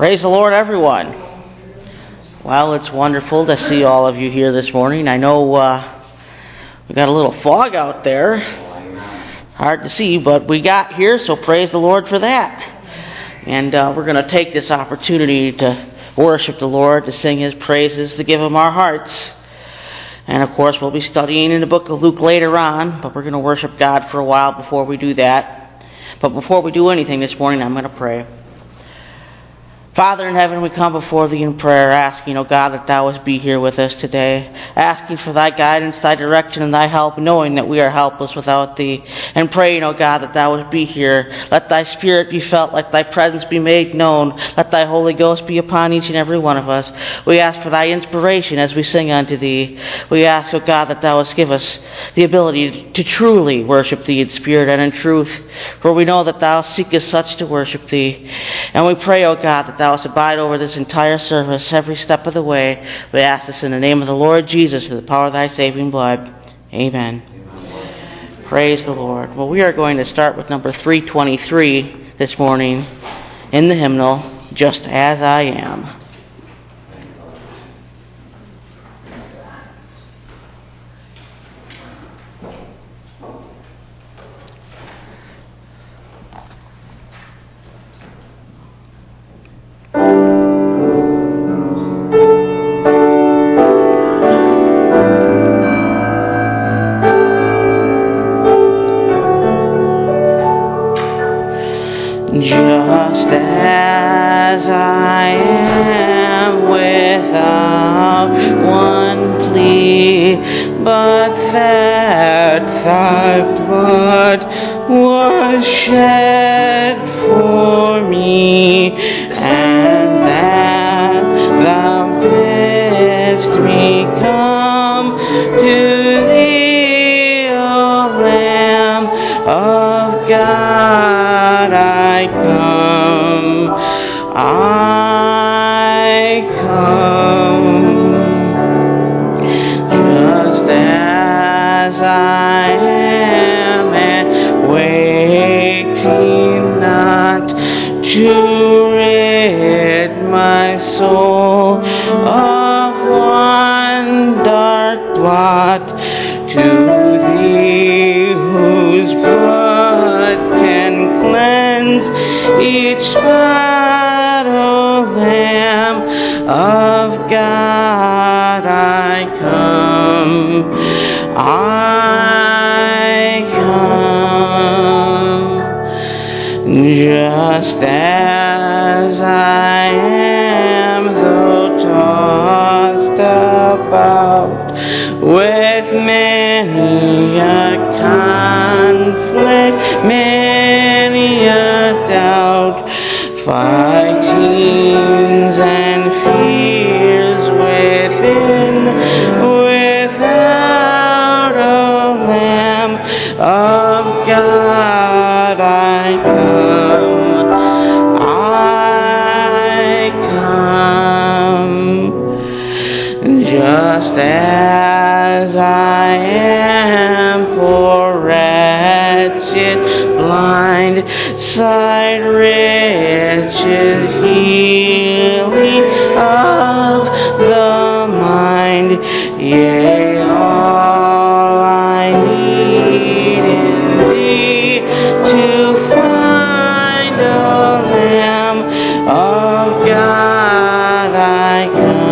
Praise the Lord, everyone. Well, it's wonderful to see all of you here this morning. I know we got a little fog out there. Hard to see, but we got here, so praise the Lord for that. And we're going to take this opportunity to worship the Lord, to sing His praises, to give Him our hearts. And of course, we'll be studying in the book of Luke later on, but we're going to worship God for a while before we do that. But before we do anything this morning, I'm going to pray. Father in heaven, we come before Thee in prayer, asking, O God, that Thou wouldst be here with us today, asking for Thy guidance, Thy direction, and Thy help, knowing that we are helpless without Thee, and praying, O God, that Thou wouldst be here. Let Thy Spirit be felt, let Thy presence be made known, let Thy Holy Ghost be upon each and every one of us. We ask for Thy inspiration as we sing unto Thee. We ask, O God, that Thou wouldst give us the ability to truly worship Thee in spirit and in truth, for we know that Thou seekest such to worship Thee. And we pray, O God, that Thou wouldst abide over this entire service every step of the way. We ask this in the name of the Lord Jesus, through the power of Thy saving blood. Amen. Praise the Lord. Well, we are going to start with number 323 this morning in the hymnal, Just As I Am. Just as I am, without one plea, but that Thy blood was shed for me, and that Thou bidst me come to Thee, O Lamb of God. I come, just as I am, and waiting not to rid my soul of one dark blot, to Thee whose blood can cleanse each spot, O Lamb of God. I come, just as I am, though tossed about with many a conflict, many a doubt, fightings and fears within, without, O Lamb of God. I come, just as I am, poor wretched, blind, sight, wretched, healing of the mind, yea, all I need in Thee to find, O Lamb of God. I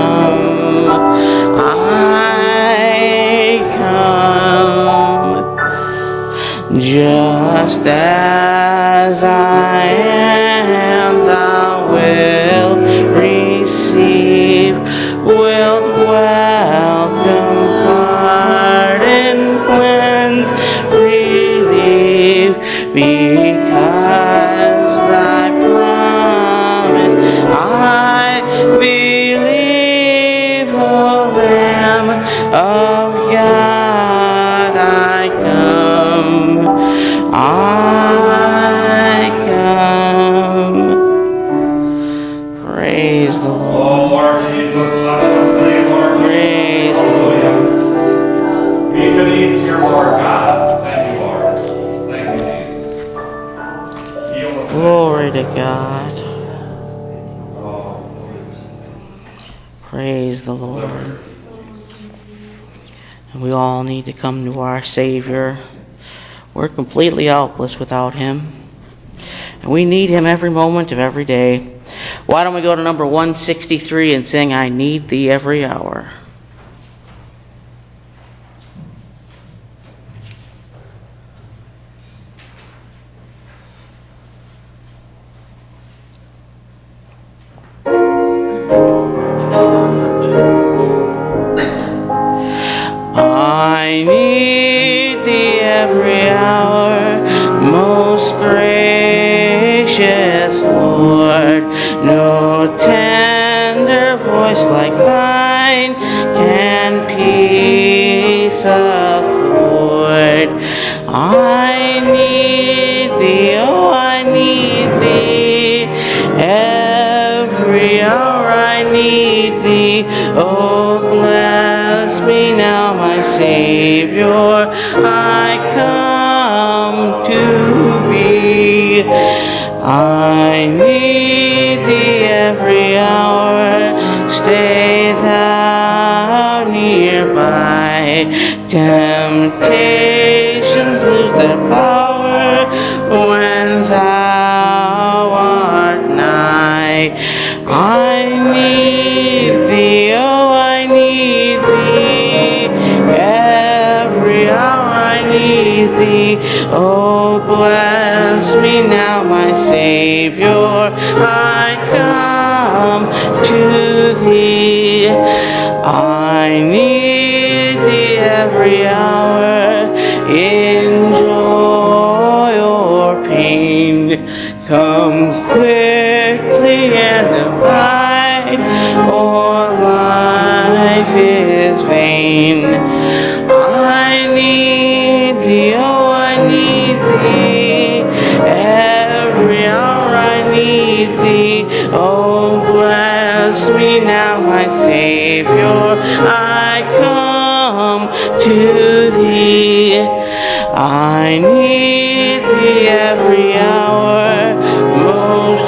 come, just as I am. Thou wilt receive, wilt welcome, pardon, cleanse, relieve, because Thy promise I believe, O Lamb of God. I come, praise the Lord. Lord Jesus, let us say, Lord, Praise the Lord. Be beneath your Lord God. Thank you, Lord. Thank you, Jesus. Heal us. Glory to God. Oh, And we all need to come to our Savior. We're completely helpless without Him. And we need Him every moment of every day. Why don't we go to number 163 and sing, I Need Thee Every Hour. I need Thee every hour, most gracious Lord. No tender voice like Thine can peace afford. I need Thee, oh, I need Thee. Every hour I need Thee. Oh, bless me now, my Savior. I come to Thee. I need Thee every hour. Stay Thou nearby. Temptations lose their power when Thou art nigh. I need Thee, oh, I need Thee. Every hour I need Thee. Oh, bless me now, my Savior. I come to Thee. I need Thee every hour, in joy or pain. Come quickly and abide, or life is vain. I need Thee, oh, I need Thee. Every hour I need Thee. Oh, bless me now, my Savior. I come to Thee. I need Thee every hour, most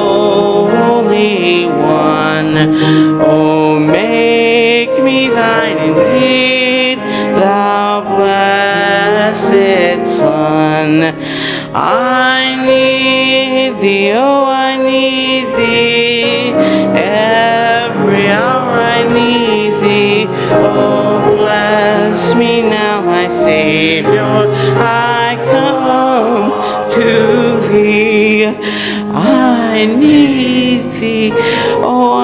Holy One. Oh, make me Thine indeed, Thou blessed Son. I need Thee, oh, I need Thee. Every hour I need Thee. Oh, bless me now, my Savior. I come to Thee. I need Thee. Oh,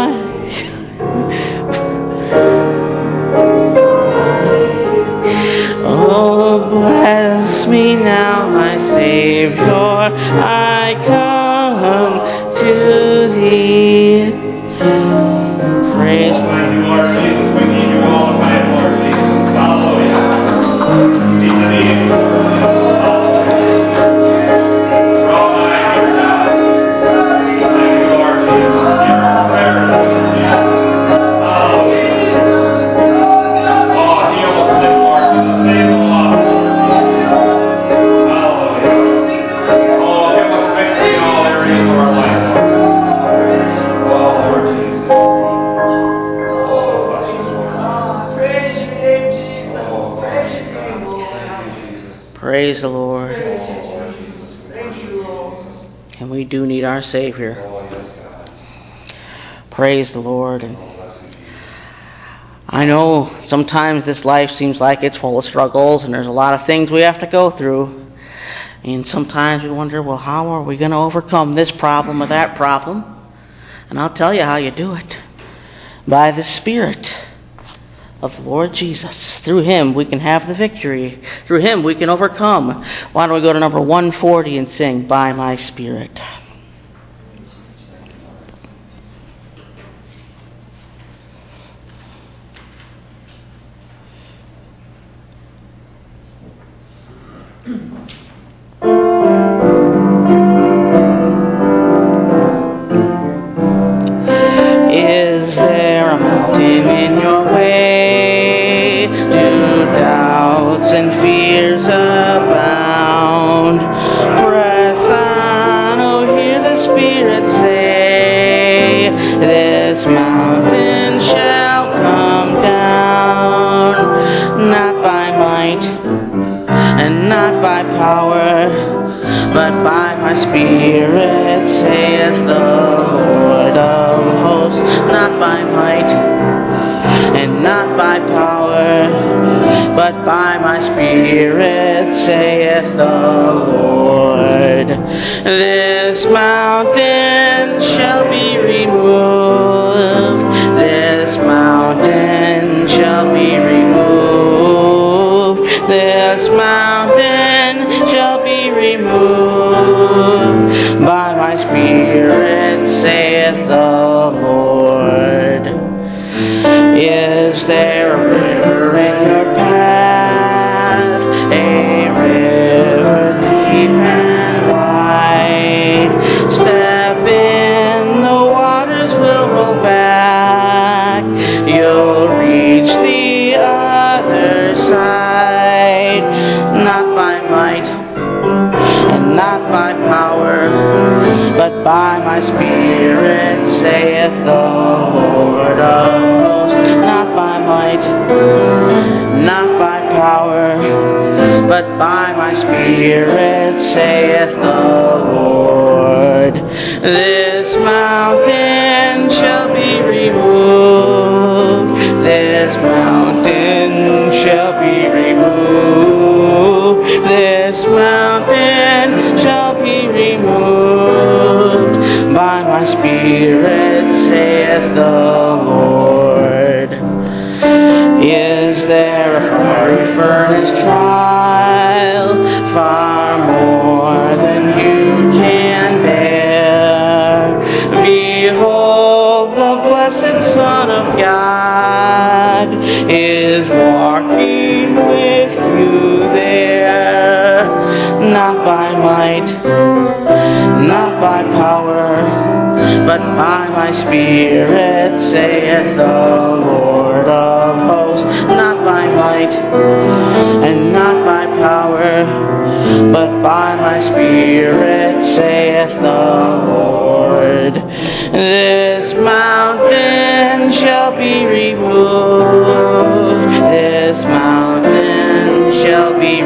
oh, bless me now, my Savior. I come to Thee. Praise Thank you, Lord Jesus. We need You all the time, Lord Jesus. Hallelujah. Meet the needs, Lord Jesus. Hallelujah. Draw nigh, dear God. Thank you, Lord Jesus. Hear our prayers, Lord Jesus. Hallelujah. Oh, heal the sick, Lord Jesus. Save the lost, Lord Jesus. Hallelujah. Oh, give us victory in all areas of our life, Lord. Oh, Lord Jesus. Oh, touch us, Lord. Praise your name, Jesus. Praise your name, Lord. Praise the Lord. Thank you, Lord. And we do need our Savior. Oh, yes, God. Praise the Lord. And I know sometimes this life seems like it's full of struggles and there's a lot of things we have to go through. And sometimes we wonder, well, how are we going to overcome this problem or that problem? And I'll tell you how you do it. By the Spirit of the Lord Jesus. Through Him we can have the victory. Through Him we can overcome. Why don't we go to number 140 and sing, By My Spirit. Is there a mountain in your way? Do doubts and fears abound? Press on, oh, hear the Spirit say, this mountain shall come down. Not power, but by my Spirit, saith the Lord of hosts. Not by might, and not by power, but by my Spirit, saith the Lord. This mountain shall be removed. This mountain shall be removed. This mountain shall be removed by my Spirit, saith the Lord. Is there a river in your path, a river deep and wide? Step in, the waters will roll back. You'll reach the other side. Not by might, and not by power, but by my Spirit, saith the Lord of hosts. Not by might, not by power, but by my Spirit, saith the Lord. This mountain shall be removed. This mountain shall be removed. This mountain shall be removed by my Spirit, saith the Lord. Is there a fiery furnace trial, far more than you can bear? Behold, the blessed Son of God is walking with you there. Not by might, not by power, but by my Spirit, saith the Lord of hosts. Not by might, and not by power, but by my Spirit, saith the Lord. This mountain shall be removed. This mountain shall be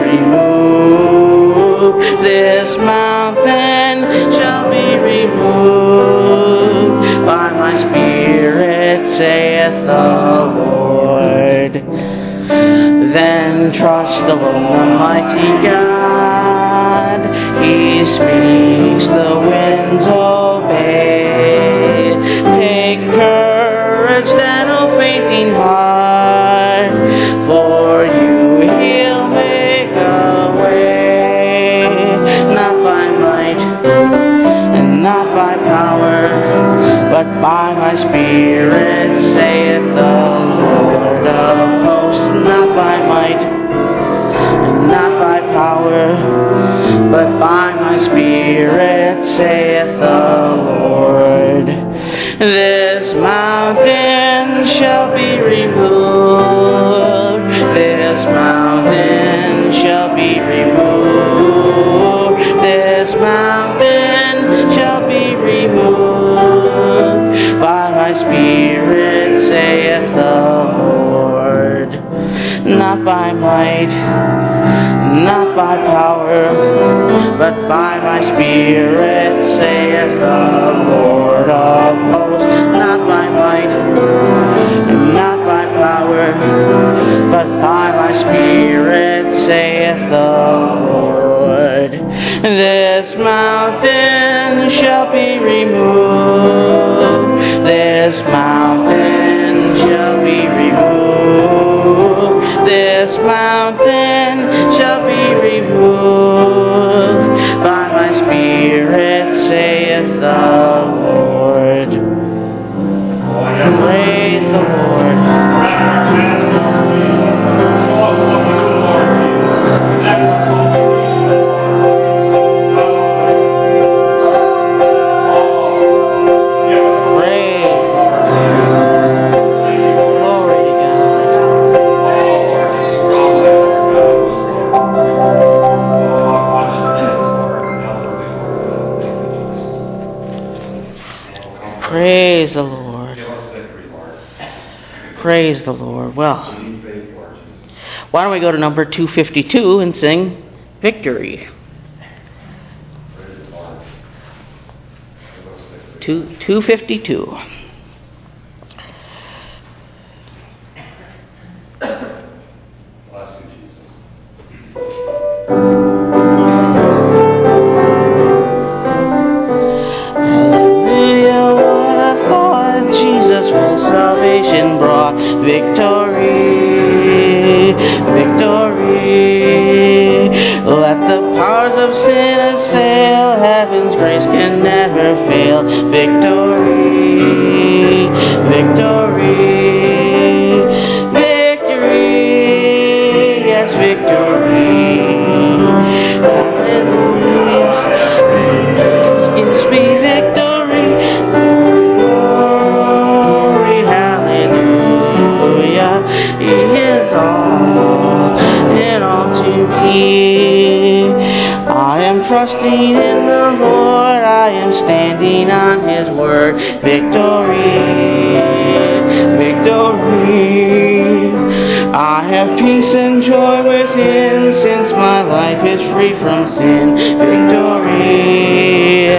removed. This mountain shall be removed by my Spirit, saith the Lord. Then trust the Almighty God. He speaks, the winds obey. Take courage, then, O fainting heart, for you He'll make a way. Not by might, and not by power, but by my Spirit, saith the Lord of hosts. Not by might, and not by power, but by my Spirit, saith the Lord. This mountain shall be removed. This mountain shall be removed. This mountain shall be removed by my Spirit, saith the Lord. Not by might, not by power, but by my Spirit, saith the Lord of hosts. Not by might, and not by power, but by my Spirit, saith the Lord. This mountain shall be removed. This mountain shall be removed. This mountain shall be removed by my Spirit, saith the Lord. Praise the Lord. Praise the Lord. Praise the Lord. Well, why don't we go to number 252 and sing Victory. 252. Bless you, Jesus. Hallelujah, what a thought, Jesus full salvation brought. Victory, victory. Let the powers of sin assail, heaven's grace can never fail. Victory, victory, victory, yes, victory. Hallelujah. Gives me victory, glory, hallelujah. He is all in all to me. I am trusting in the Lord, I am standing on His word. Victory, victory. I have peace and joy within, since my life is free from sin. Victory,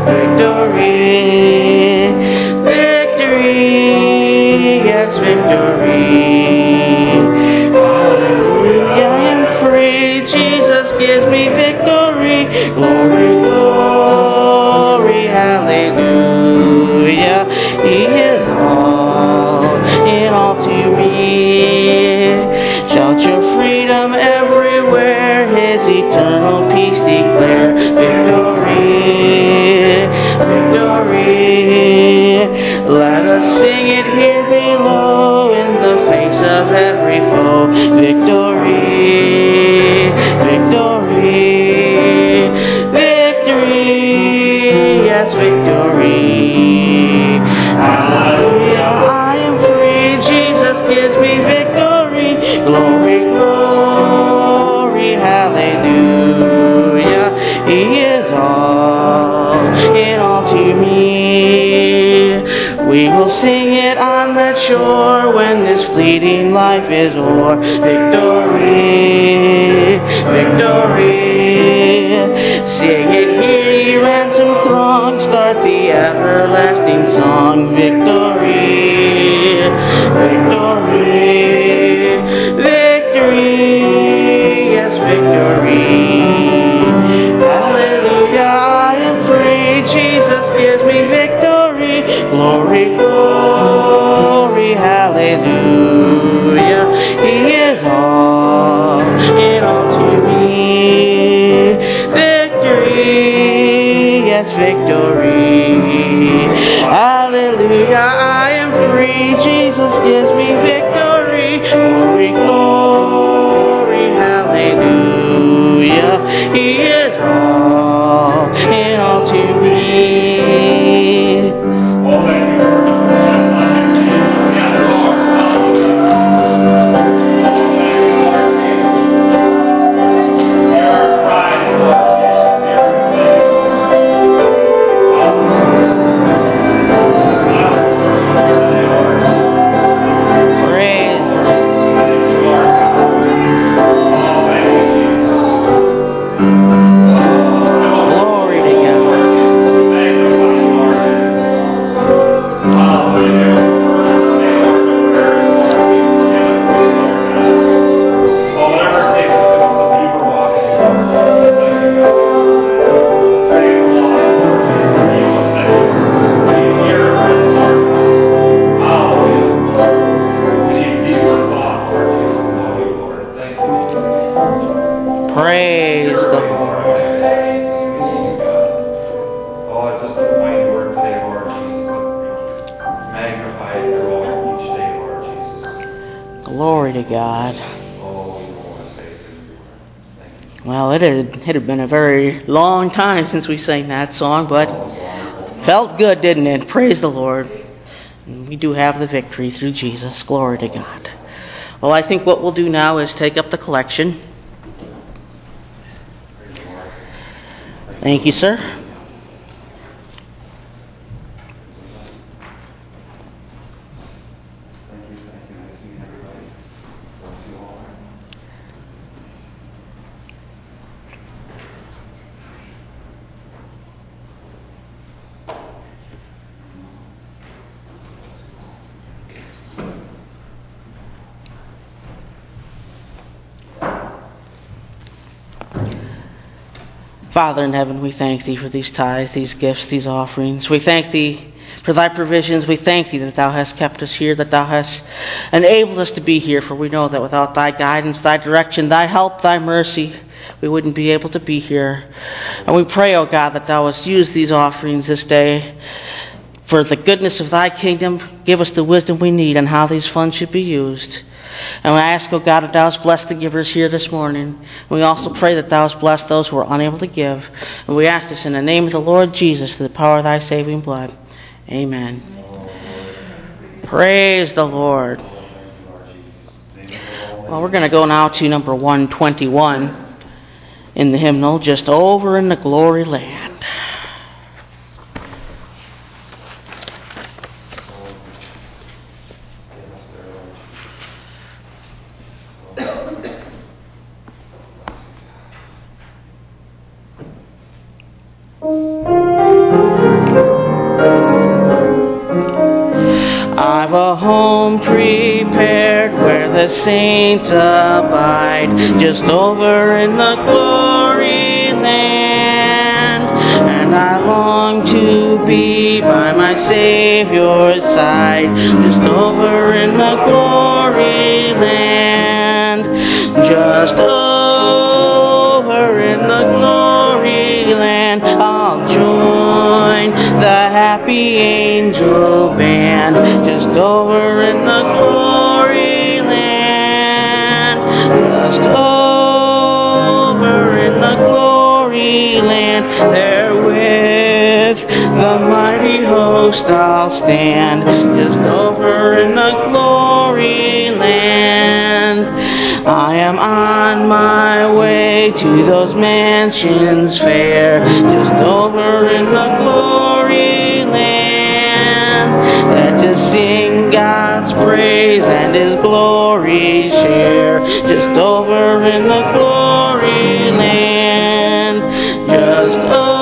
victory, victory, yes, victory. Hallelujah, I am free, Jesus gives me victory. Glory, glory, hallelujah. He is all in all to me. Shout your freedom everywhere, His eternal peace declare. Victory, victory. Let us sing it here below in the face of every foe. Victory, victory, victory, yes, victory. Hallelujah, I am free, Jesus gives me victory. Glory, glory, hallelujah. He is all in all to me. We will sing it on that shore when this fleeting life is o'er. Victory, victory. Sing it here, ye ransomed throng. Start the everlasting song. Victory, victory, victory. Yes, victory. Hallelujah, I am free. Jesus gives me victory. Glory, glory, hallelujah. He is all in all to me. Victory, yes, victory. Hallelujah, I am free. Jesus gives me victory. Glory, glory, hallelujah. He is all in all to me. Oh, thank you, Lord. Yes, Lord. Hear our cries, Lord. Hear our Praise the glory to God. Praise the Lord. Oh, it's just a mighty word today, Lord Jesus. Magnify it through all each day, Lord Jesus. Glory to God. Oh, we want to say thank you, Lord. Thank you. Well, it had been a very long time since we sang that song, but felt good, didn't it? Praise the Lord. And we do have the victory through Jesus. Glory to God. Well, I think what we'll do now is take up the collection. Thank you, sir. Thank you. Nice seeing everybody. Bless you all. Father in heaven, we thank Thee for these tithes, these gifts, these offerings. We thank Thee for Thy provisions. We thank Thee that Thou hast kept us here, that Thou hast enabled us to be here, for we know that without Thy guidance, Thy direction, Thy help, Thy mercy, we wouldn't be able to be here. And we pray, O God, that Thou hast used these offerings this day for the goodness of Thy kingdom. Give us the wisdom we need on how these funds should be used. And we ask, O God, that Thou hast blessed the givers here this morning. We also pray that Thou hast blessed those who are unable to give. And we ask this in the name of the Lord Jesus, through the power of Thy saving blood. Amen. Praise the Lord. Well, we're going to go now to number 121 in the hymnal, Just Over in the Glory Land. I've a home prepared where the saints abide, just over in the glory land. And I long to be by my Savior's side, just over in the glory land. Just over in the glory land, I'll join the happy angel band, just over in the glory land, just over in the glory land. There with the mighty host I'll stand, just over in the glory land. I am on my way to those mansions fair, just over in the glory land, that to sing God's praise and His glory share, just over in the glory land, just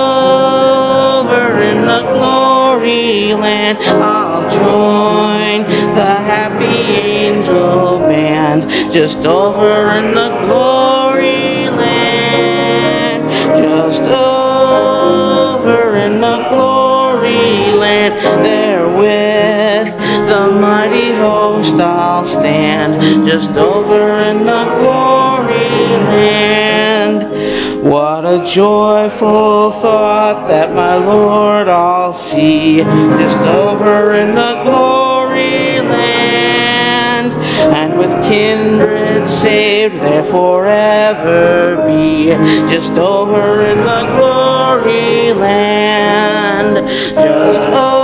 over in the glory land. I'll join the happy angel band, just over in the glory land, just over in the glory land. There with the mighty host I'll stand, just over in the glory land. What a joyful thought that my Lord I'll see, just over in the glory land, and with kindred saved there forever be, just over in the glory land, just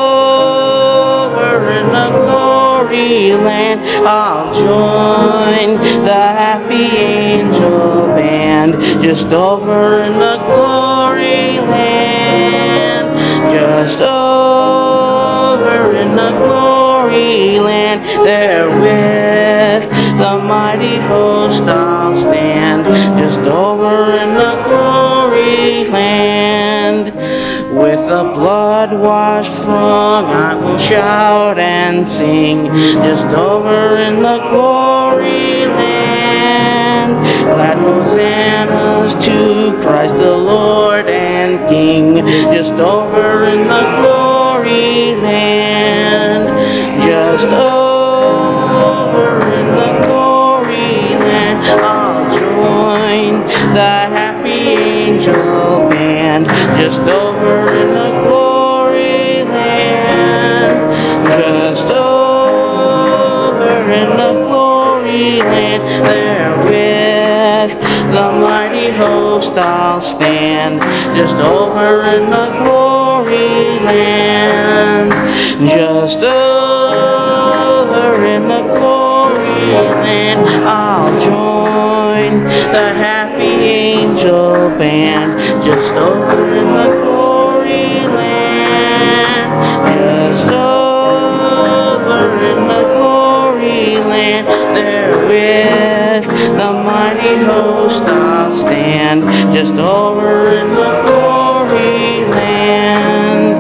over in the glory land. I'll join the happy angel band, just over in the glory land, just over in the glory land. There with the mighty host I'll stand, just over in the glory land. With a blood-washed throng I will shout and sing, just over in the glory land. Glad hosannas to Christ the Lord and King, just over in the glory land, just over in the glory land. I'll join the happy angel band, just over in the glory land, just over in the glory land. There with the mighty host I'll stand, just over in the glory land, just over in the glory land. I'll join the happy angel band, just over in the glory land, just over in the glory land. There with the mighty host I'll stand, just over in the glory land.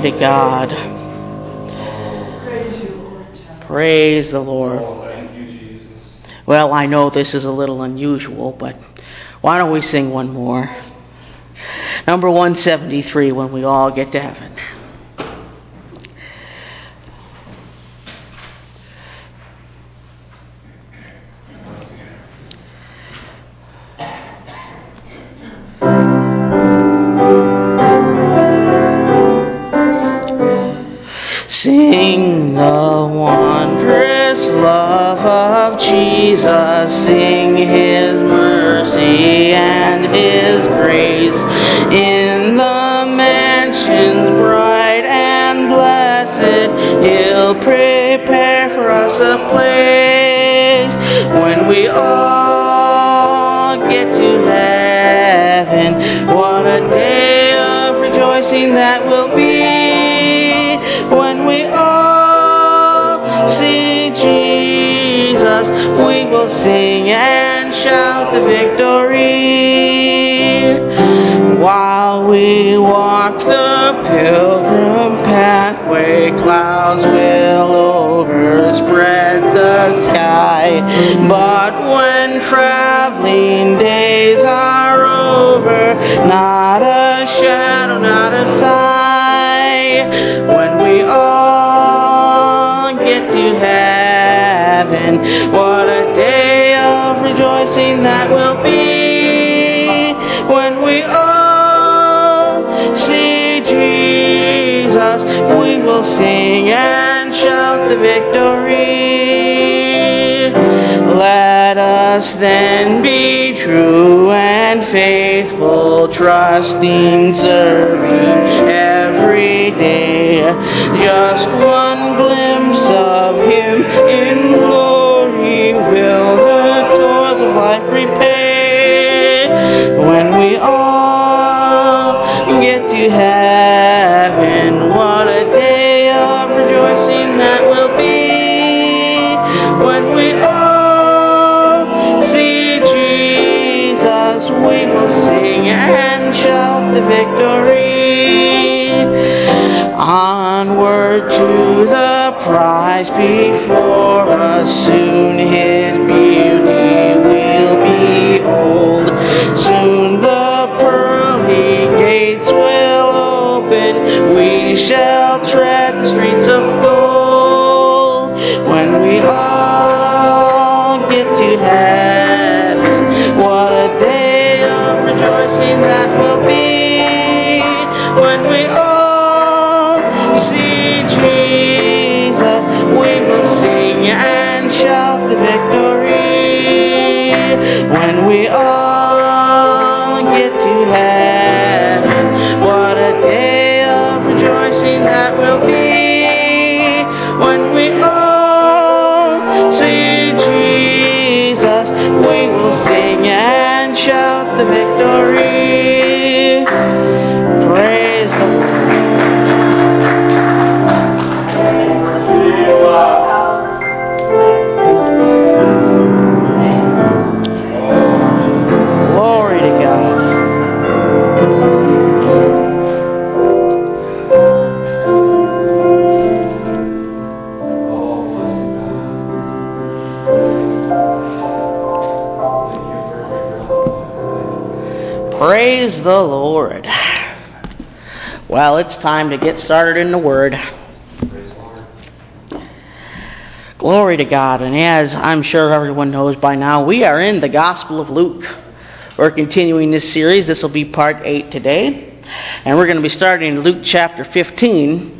to God. Praise the Lord. Thank you, Jesus. Well, I know this is a little unusual, but why don't we sing one more? Number 173, When We All Get to Heaven. Sing the wondrous love of Jesus, sing His mercy and His grace. In the mansions bright and blessed, He'll prepare for us a place. When we all get to heaven, what a day of rejoicing that will be. When we all see Jesus, we will sing and shout the victory. While we walk the pilgrim pathway, clouds will overspread the sky. But when traveling days are over, not a shadow, not a sigh. When we all get to heaven, what a day of rejoicing that will be. When we all see Jesus, we will sing and shout the victory. Let us then be true and faithful, trusting, serving every day. Just one glimpse of Him in glory will the toils of life repay. When we all get to heaven, what a day of rejoicing that will be. When we all see Jesus, we will sing and shout the victory. Onward to the prize before us, soon His beauty we'll behold. Soon the pearly gates will open, we shall tread the streets of gold. When we all get to heaven, what a day of rejoicing that will be. When we all see Jesus, we will sing and shout the victory. When we all get to heaven, what a day of rejoicing that will be. When we all see Jesus, we will sing and shout the victory. Praise the Lord. Glory to God. Praise the Lord. Well, it's time to get started in the Word. Glory to God. And as I'm sure everyone knows by now, we are in the Gospel of Luke. We're continuing this series. This will be part 8 today. And we're going to be starting in Luke chapter 15.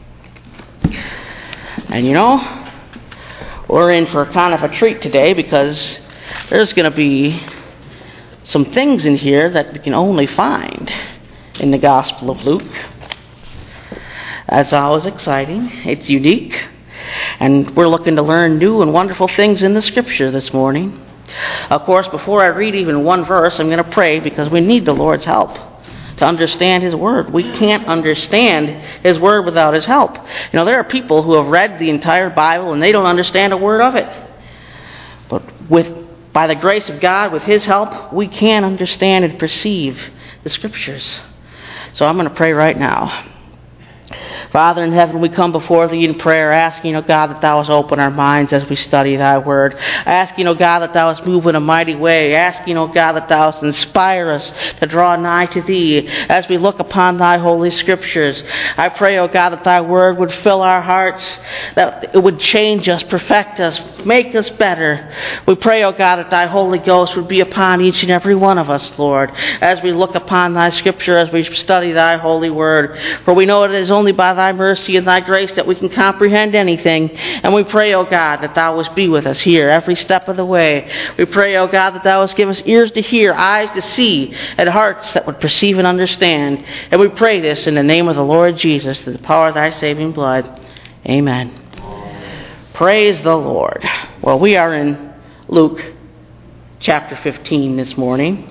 And you know, we're in for kind of a treat today because there's going to be some things in here that we can only find in the Gospel of Luke. That's always exciting. It's unique. And we're looking to learn new and wonderful things in the Scripture this morning. Of course, before I read even one verse, I'm going to pray because we need the Lord's help to understand His Word. We can't understand His Word without His help. You know, there are people who have read the entire Bible and they don't understand a word of it. But by the grace of God, with His help, we can understand and perceive the Scriptures. So I'm going to pray right now. Father in heaven, we come before Thee in prayer, asking, O God, that Thou wouldst open our minds as we study Thy Word. Asking, O God, that Thou wouldst move in a mighty way. Asking, O God, that Thou wouldst inspire us to draw nigh to Thee as we look upon Thy holy Scriptures. I pray, O God, that Thy Word would fill our hearts, that it would change us, perfect us, make us better. We pray, O God, that Thy Holy Ghost would be upon each and every one of us, Lord, as we look upon Thy Scripture, as we study Thy holy Word. For we know it is only by Thy mercy and Thy grace that we can comprehend anything. And we pray, O God, that Thou wouldst be with us here every step of the way. We pray, O God, that Thou wouldst give us ears to hear, eyes to see, and hearts that would perceive and understand. And we pray this in the name of the Lord Jesus, through the power of Thy saving blood. Amen. Praise the Lord. Well, we are in Luke chapter 15 this morning.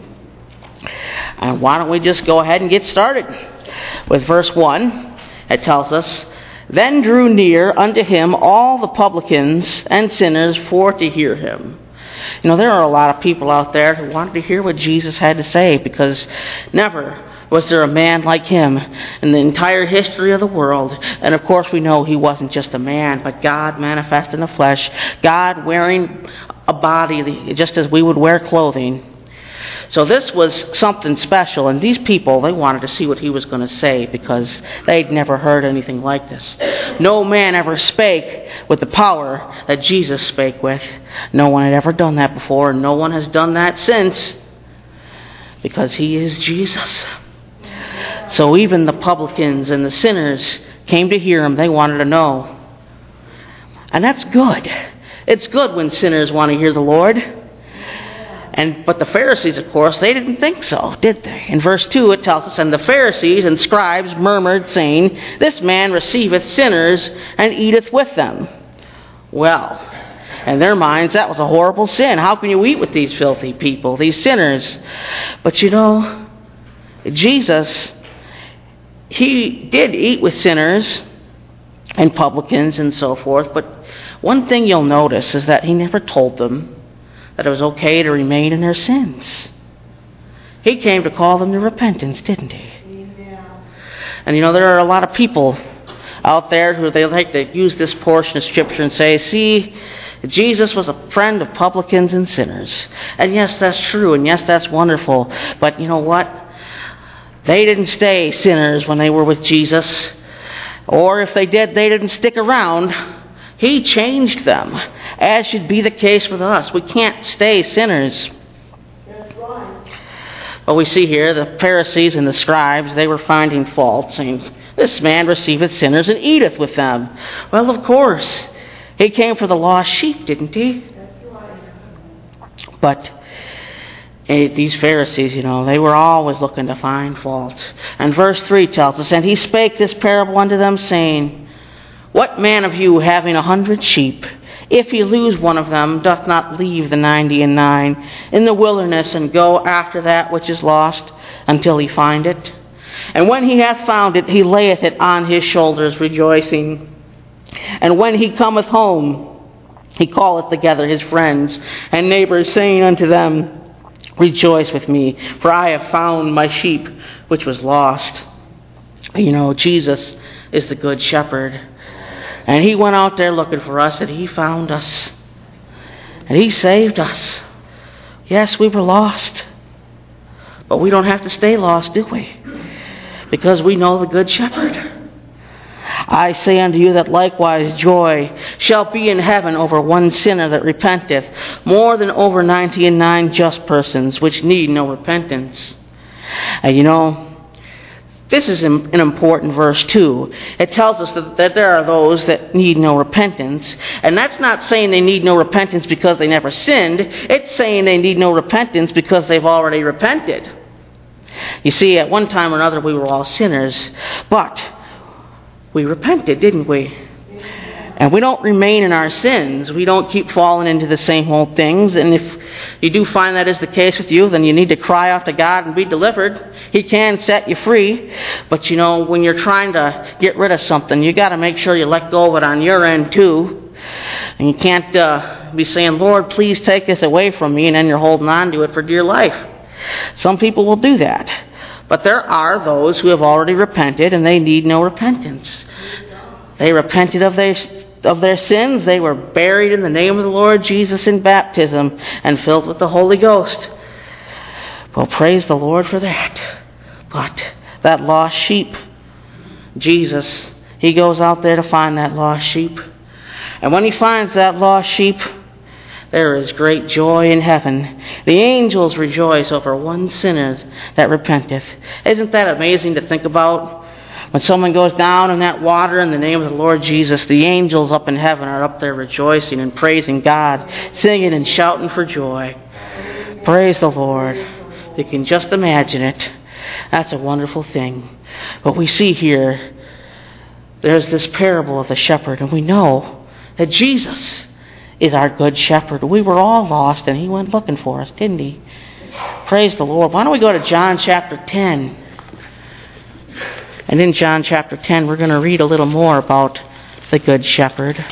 And why don't we just go ahead and get started with verse 1. It tells us, "Then drew near unto him all the publicans and sinners for to hear him." You know, there are a lot of people out there who wanted to hear what Jesus had to say, because never was there a man like him in the entire history of the world. And of course we know he wasn't just a man, but God manifest in the flesh, God wearing a body just as we would wear clothing. So this was something special, and these people, they wanted to see what he was going to say, because they'd never heard anything like this. No man ever spake with the power that Jesus spake with. No one had ever done that before, and no one has done that since, because he is Jesus. So even the publicans and the sinners came to hear him. They wanted to know. And that's good. It's good when sinners want to hear the Lord. But the Pharisees, of course, they didn't think so, did they? In verse 2 it tells us, "And the Pharisees and scribes murmured, saying, This man receiveth sinners and eateth with them." Well, in their minds, that was a horrible sin. How can you eat with these filthy people, these sinners? But you know, Jesus, he did eat with sinners and publicans and so forth. But one thing you'll notice is that he never told them that it was okay to remain in their sins. He came to call them to repentance, didn't he? Amen. And you know, there are a lot of people out there who they like to use this portion of Scripture and say, see, Jesus was a friend of publicans and sinners. And yes, that's true, and yes, that's wonderful. But you know what? They didn't stay sinners when they were with Jesus. Or if they did, they didn't stick around. He changed them, as should be the case with us. We can't stay sinners. That's right. But we see here the Pharisees and the scribes, they were finding fault, saying, "This man receiveth sinners and eateth with them." Well, of course, he came for the lost sheep, didn't he? That's right. But these Pharisees, you know, they were always looking to find fault. And verse 3 tells us, "And he spake this parable unto them, saying, What man of you, having 100 sheep, if he lose one of them, doth not leave the 99 in the wilderness, and go after that which is lost, until he find it? And when he hath found it, he layeth it on his shoulders, rejoicing. And when he cometh home, he calleth together his friends and neighbors, saying unto them, Rejoice with me, for I have found my sheep which was lost." You know, Jesus is the good shepherd. And he went out there looking for us, and he found us. And he saved us. Yes, we were lost. But we don't have to stay lost, do we? Because we know the good shepherd. "I say unto you that likewise joy shall be in heaven over one sinner that repenteth, more than over 99 just persons, which need no repentance." And you know, this is an important verse too. It tells us that there are those that need no repentance. And that's not saying they need no repentance because they never sinned. It's saying they need no repentance because they've already repented. You see, at one time or another we were all sinners. But we repented, didn't we? And we don't remain in our sins. We don't keep falling into the same old things. And if you do find that is the case with you, then you need to cry out to God and be delivered. He can set you free. But you know, when you're trying to get rid of something, you got to make sure you let go of it on your end too. And you can't be saying, "Lord, please take this away from me," and then you're holding on to it for dear life. Some people will do that. But there are those who have already repented, and they need no repentance. They repented of their sins. They were buried in the name of the Lord Jesus in baptism and filled with the Holy Ghost. Well, praise the Lord for that. But that lost sheep, Jesus, he goes out there to find that lost sheep. And when he finds that lost sheep, there is great joy in heaven. The angels rejoice over one sinner that repenteth. Isn't that amazing to think about? When someone goes down in that water in the name of the Lord Jesus, the angels up in heaven are up there rejoicing and praising God, singing and shouting for joy. Praise the Lord. You can just imagine it. That's a wonderful thing. But we see here, there's this parable of the shepherd, and we know that Jesus is our good shepherd. We were all lost, and he went looking for us, didn't he? Praise the Lord. Why don't we go to John chapter 10? And in John chapter 10, we're going to read a little more about the good shepherd.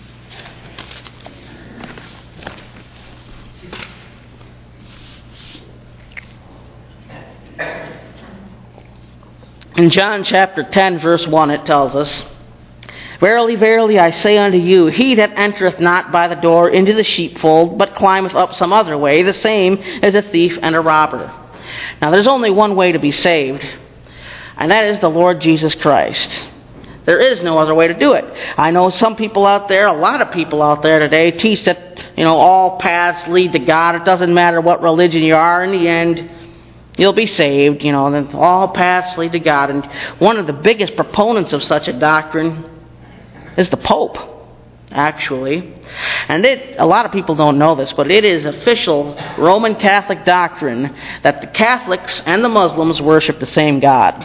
In John chapter 10, verse 1, it tells us, Verily, verily, I say unto you, he that entereth not by the door into the sheepfold, but climbeth up some other way, the same is a thief and a robber. Now, there's only one way to be saved, and that is the Lord Jesus Christ. There is no other way to do it. I know some people out there, a lot of people out there today, teach that, all paths lead to God. It doesn't matter what religion you are. In the end, you'll be saved. Then all paths lead to God. And one of the biggest proponents of such a doctrine is the Pope, actually. And a lot of people don't know this, but it is official Roman Catholic doctrine that the Catholics and the Muslims worship the same God.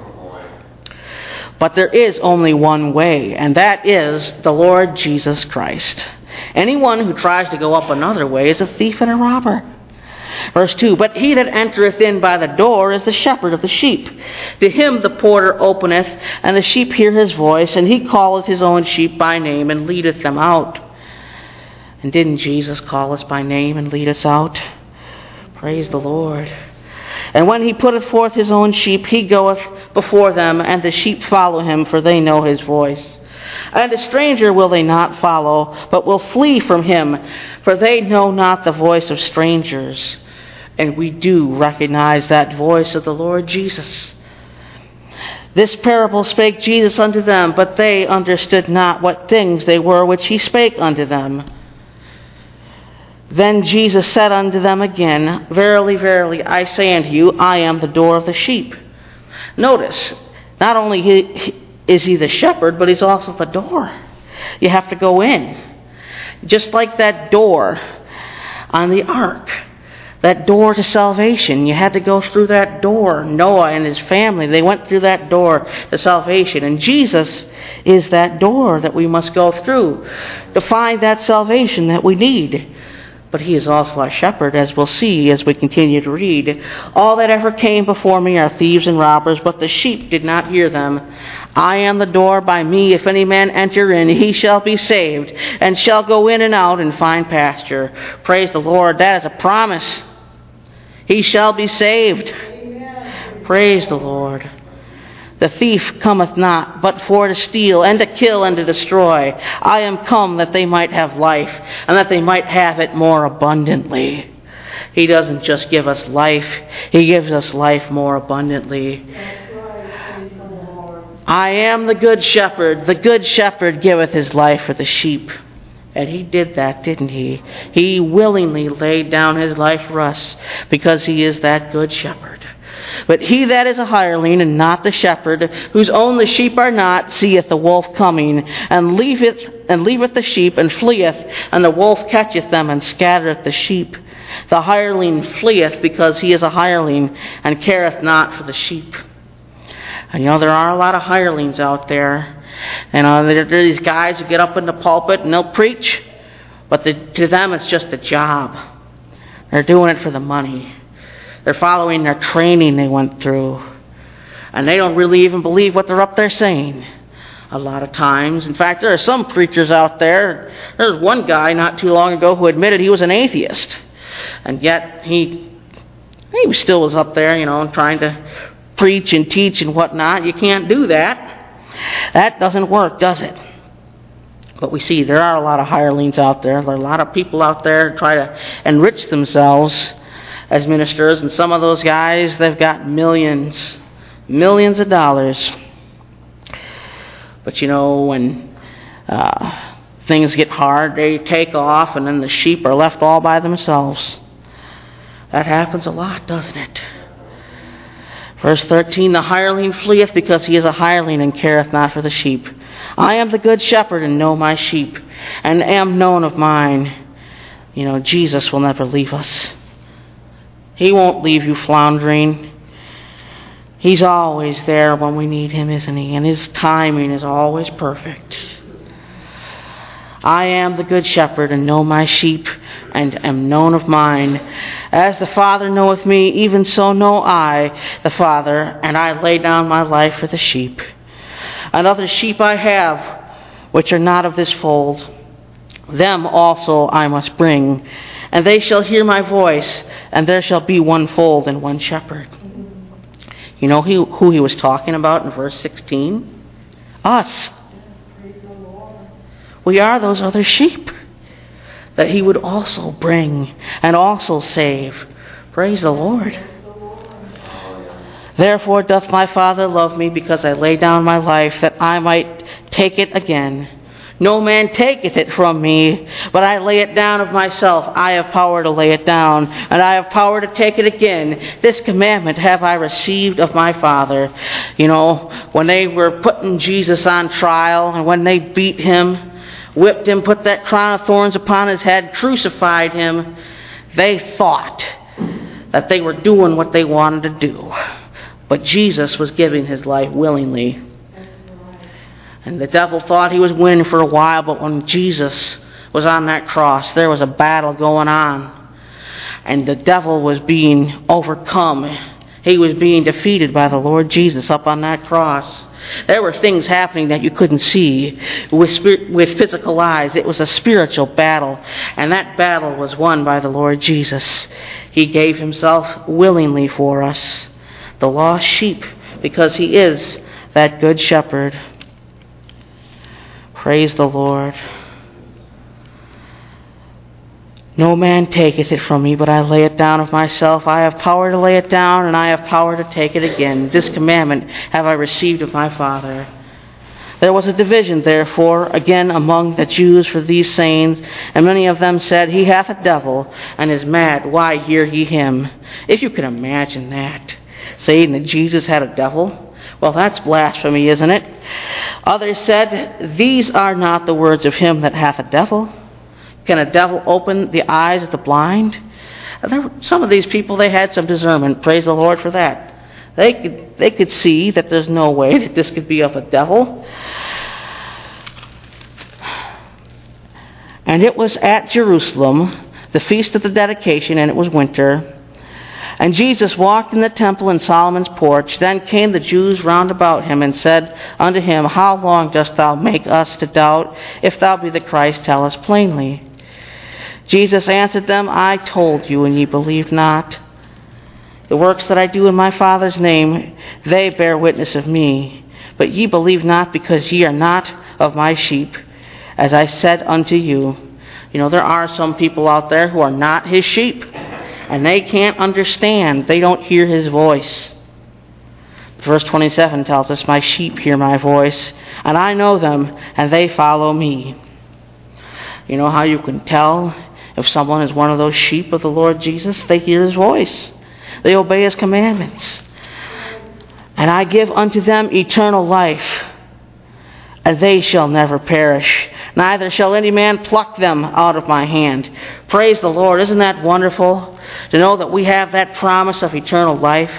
But there is only one way, and that is the Lord Jesus Christ. Anyone who tries to go up another way is a thief and a robber. Verse 2, But he that entereth in by the door is the shepherd of the sheep. To him the porter openeth, and the sheep hear his voice, and he calleth his own sheep by name, and leadeth them out. And didn't Jesus call us by name and lead us out? Praise the Lord. And when he putteth forth his own sheep, he goeth before them, and the sheep follow him, for they know his voice. And a stranger will they not follow, but will flee from him, for they know not the voice of strangers. And we do recognize that voice of the Lord Jesus. This parable spake Jesus unto them, but they understood not what things they were which he spake unto them. Then Jesus said unto them again, Verily, verily, I say unto you, I am the door of the sheep. Notice, not only is he the shepherd, but he's also the door. You have to go in. Just like that door on the ark. That door to salvation. You had to go through that door. Noah and his family, they went through that door to salvation. And Jesus is that door that we must go through to find that salvation that we need. But he is also our shepherd, as we'll see as we continue to read. All that ever came before me are thieves and robbers, but the sheep did not hear them. I am the door. By me, if any man enter in, he shall be saved, and shall go in and out and find pasture. Praise the Lord. That is a promise. He shall be saved. Amen. Praise the Lord. The thief cometh not, but for to steal, and to kill, and to destroy. I am come that they might have life, and that they might have it more abundantly. He doesn't just give us life, he gives us life more abundantly. I am the good shepherd. The good shepherd giveth his life for the sheep. And he did that, didn't he? He willingly laid down his life for us, because he is that good shepherd. But he that is a hireling, and not the shepherd, whose own the sheep are not, seeth the wolf coming, and leaveth the sheep, and fleeth, and the wolf catcheth them, and scattereth the sheep. The hireling fleeth, because he is a hireling, and careth not for the sheep. And there are a lot of hirelings out there. And there are these guys who get up in the pulpit, and they'll preach, but to them it's just a job. They're doing it for the money. They're following their training they went through. And they don't really even believe what they're up there saying a lot of times. In fact, there are some preachers out there. There's one guy not too long ago who admitted he was an atheist. And yet he still was up there, trying to preach and teach and whatnot. You can't do that. That doesn't work, does it? But we see there are a lot of hirelings out there. There are a lot of people out there who try to enrich themselves as ministers. And some of those guys, they've got millions of dollars. But you know, when things get hard, they take off and then the sheep are left all by themselves. That happens a lot, doesn't it? Verse 13, the hireling fleeth because he is a hireling and careth not for the sheep. I am the good shepherd and know my sheep, and am known of mine. You know, Jesus will never leave us. He won't leave you floundering. He's always there when we need him, isn't he? And his timing is always perfect. I am the good shepherd and know my sheep, and am known of mine. As the Father knoweth me, even so know I the Father, and I lay down my life for the sheep. And other sheep I have, which are not of this fold. Them also I must bring, and they shall hear my voice, and there shall be one fold and one shepherd. You know who he was talking about in verse 16? Us. We are those other sheep that he would also bring and also save. Praise the Lord. Therefore doth my Father love me, because I lay down my life, that I might take it again. No man taketh it from me, but I lay it down of myself. I have power to lay it down, and I have power to take it again. This commandment have I received of my Father. You know, when they were putting Jesus on trial, and when they beat him, whipped him, put that crown of thorns upon his head, crucified him, they thought that they were doing what they wanted to do. But Jesus was giving his life willingly. And the devil thought he was winning for a while, but when Jesus was on that cross, there was a battle going on. And the devil was being overcome. He was being defeated by the Lord Jesus up on that cross. There were things happening that you couldn't see with physical eyes. It was a spiritual battle, and that battle was won by the Lord Jesus. He gave himself willingly for us, the lost sheep, because he is that good shepherd. Praise the Lord. No man taketh it from me, but I lay it down of myself. I have power to lay it down, and I have power to take it again. This commandment have I received of my Father. There was a division, therefore, again among the Jews for these sayings, and many of them said, He hath a devil, and is mad. Why hear ye him? If you can imagine that, saying that Jesus had a devil, well, that's blasphemy, isn't it? Others said, These are not the words of him that hath a devil. Can a devil open the eyes of the blind? Some of these people, they had some discernment. Praise the Lord for that. They could see that there's no way that this could be of a devil. And it was at Jerusalem, the feast of the dedication, and it was winter. And Jesus walked in the temple in Solomon's porch. Then came the Jews round about him, and said unto him, How long dost thou make us to doubt? If thou be the Christ, tell us plainly. Jesus answered them, I told you, and ye believe not. The works that I do in my Father's name, they bear witness of me. But ye believe not, because ye are not of my sheep, as I said unto you. You know, there are some people out there who are not his sheep, and they can't understand. They don't hear his voice. Verse 27 tells us, My sheep hear my voice, and I know them, and they follow me. You know how you can tell if someone is one of those sheep of the Lord Jesus? They hear his voice. They obey his commandments. And I give unto them eternal life, and they shall never perish. Neither shall any man pluck them out of my hand. Praise the Lord. Isn't that wonderful to know that we have that promise of eternal life?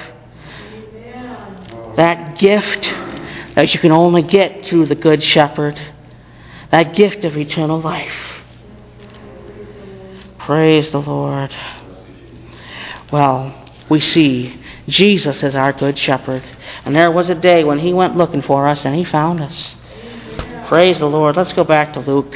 That gift that you can only get through the Good Shepherd. That gift of eternal life. Praise the Lord. Well, we see Jesus is our Good Shepherd. And there was a day when he went looking for us and he found us. Praise the Lord. Let's go back to Luke.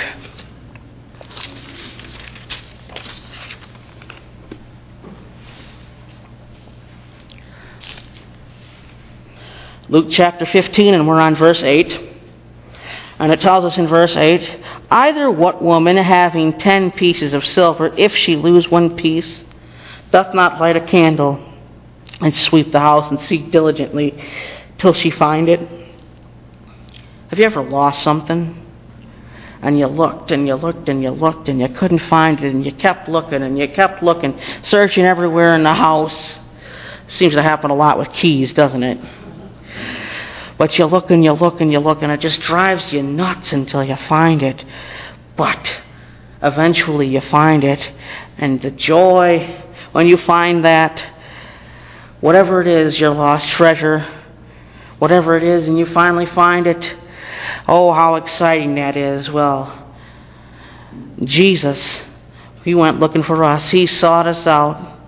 Luke chapter 15, and we're on verse 8. And it tells us in verse 8, either what woman having 10 pieces of silver, if she lose one piece, doth not light a candle and sweep the house and seek diligently till she find it? Have you ever lost something? And you looked and you looked and you looked and you couldn't find it, and you kept looking and you kept looking, searching everywhere in the house. Seems to happen a lot with keys, doesn't it? But you look and you look and you look, and it just drives you nuts until you find it. But eventually you find it, and the joy when you find that, whatever it is, your lost treasure, whatever it is, and you finally find it, oh, how exciting that is. Well, Jesus, He went looking for us. He sought us out,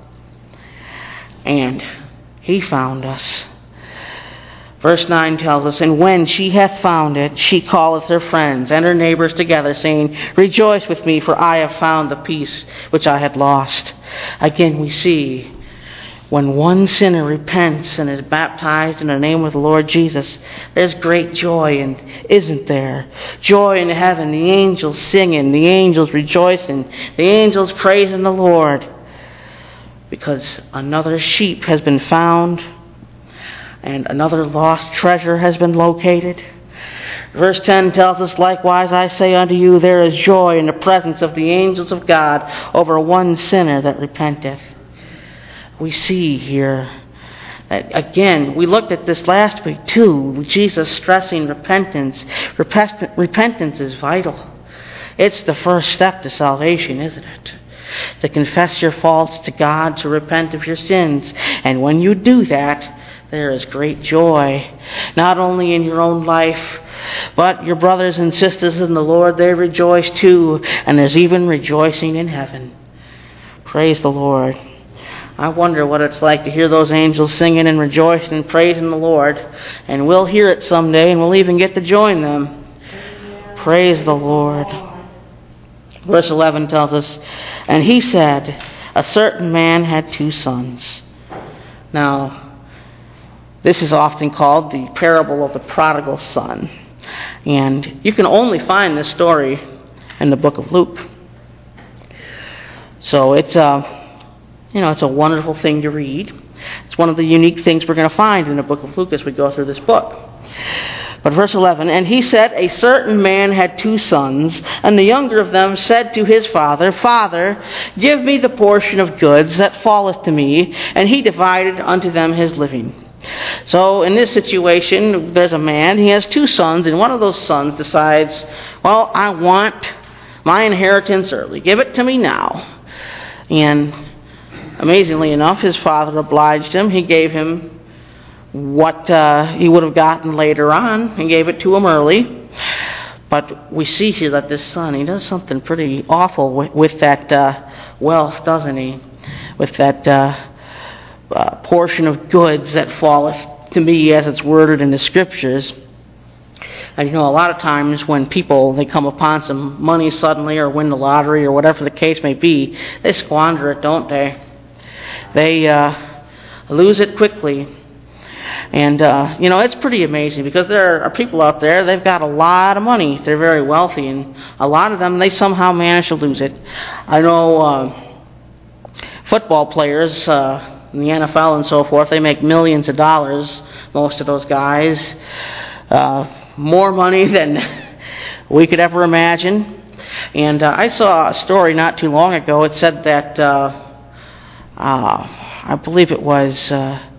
and He found us. Verse 9 tells us, and when she hath found it, she calleth her friends and her neighbors together, saying, rejoice with me, for I have found the piece which I had lost. Again, we see when one sinner repents and is baptized in the name of the Lord Jesus, there's great joy, and isn't there? Joy in heaven, the angels singing, the angels rejoicing, the angels praising the Lord, because another sheep has been found, and another lost treasure has been located. Verse 10 tells us, likewise I say unto you, there is joy in the presence of the angels of God over one sinner that repenteth. We see here that, again, we looked at this last week too, Jesus stressing repentance. Repentance is vital. It's the first step to salvation, isn't it? To confess your faults to God, to repent of your sins. And when you do that, there is great joy, not only in your own life, but your brothers and sisters in the Lord, they rejoice too, and there's even rejoicing in heaven. Praise the Lord. I wonder what it's like to hear those angels singing and rejoicing and praising the Lord, and we'll hear it someday, and we'll even get to join them. Praise the Lord. Verse 11 tells us, and he said, a certain man had 2 sons. Now, this is often called the parable of the prodigal son. And you can only find this story in the book of Luke. So it's a wonderful thing to read. It's one of the unique things we're going to find in the book of Luke as we go through this book. But verse 11, and he said, a certain man had 2 sons, and the younger of them said to his father, Father, give me the portion of goods that falleth to me. And he divided unto them his living. So in this situation, there's a man, he has 2 sons, and one of those sons decides, well, I want my inheritance early. Give it to me now. And amazingly enough, his father obliged him. He gave him what he would have gotten later on. He gave it to him early. But we see here that this son, he does something pretty awful with that wealth, doesn't he? With that portion of goods that falleth to me, as it's worded in the scriptures. And a lot of times when people, they come upon some money suddenly or win the lottery or whatever the case may be, they squander it, don't they? They lose it quickly. And, it's pretty amazing, because there are people out there, they've got a lot of money. They're very wealthy, and a lot of them, they somehow manage to lose it. I know football players in the NFL and so forth, they make millions of dollars, most of those guys. More money than we could ever imagine. And I saw a story not too long ago. It said that, I believe it was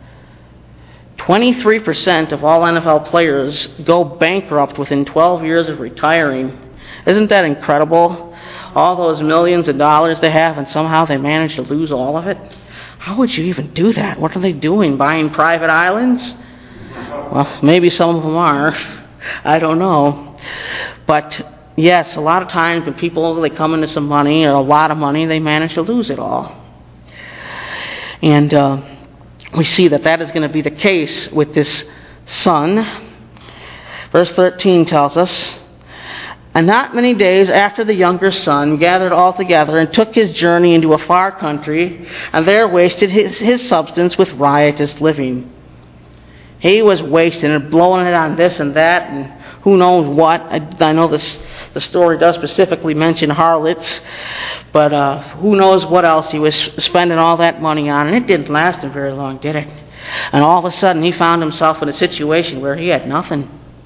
23% of all NFL players go bankrupt within 12 years of retiring. Isn't that incredible? All those millions of dollars they have, and somehow they manage to lose all of it. How would you even do that? What are they doing? Buying private islands? Well, maybe some of them are. I don't know. But yes, a lot of times when people, they come into some money or a lot of money, they manage to lose it all. And we see that is going to be the case with this son. Verse 13 tells us, and not many days after the younger son gathered all together and took his journey into a far country, and there wasted his substance with riotous living. He was wasting it, blowing it on this and that, and who knows what. I know the story does specifically mention harlots, but who knows what else he was spending all that money on, and it didn't last him very long, did it? And all of a sudden he found himself in a situation where he had nothing.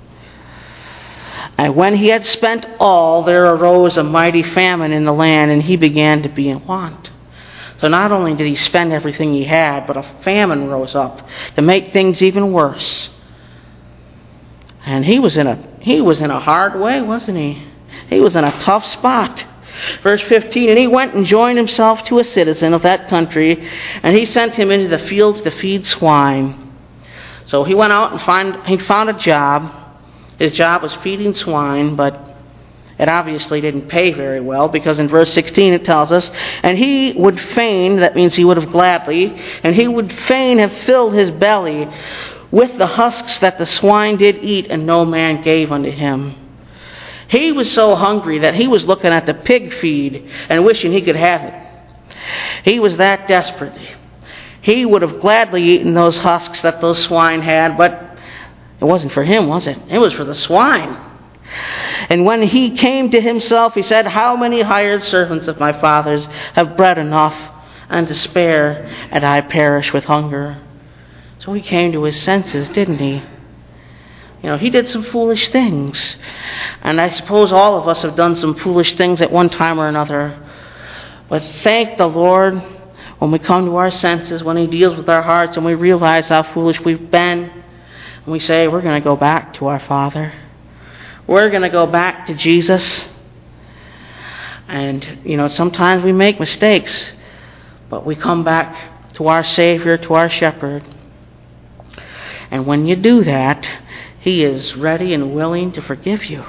And when he had spent all, there arose a mighty famine in the land, and he began to be in want. So not only did he spend everything he had, but a famine rose up to make things even worse. And he was in a hard way, wasn't he? He was in a tough spot. Verse 15, and he went and joined himself to a citizen of that country, and he sent him into the fields to feed swine. So he went out and found a job. His job was feeding swine, but it obviously didn't pay very well, because in verse 16 it tells us, and he would fain, that means he would have gladly, and he would fain have filled his belly with the husks that the swine did eat, and no man gave unto him. He was so hungry that he was looking at the pig feed and wishing he could have it. He was that desperate. He would have gladly eaten those husks that those swine had, but it wasn't for him, was it? It was for the swine. And when he came to himself, he said, how many hired servants of my father's have bread enough and to spare, and I perish with hunger? So he came to his senses, didn't he? You know, he did some foolish things. And I suppose all of us have done some foolish things at one time or another. But thank the Lord when we come to our senses, when he deals with our hearts and we realize how foolish we've been. And we say, we're going to go back to our Father. We're going to go back to Jesus. And, you know, sometimes we make mistakes, but we come back to our Savior, to our Shepherd. And when you do that, he is ready and willing to forgive you.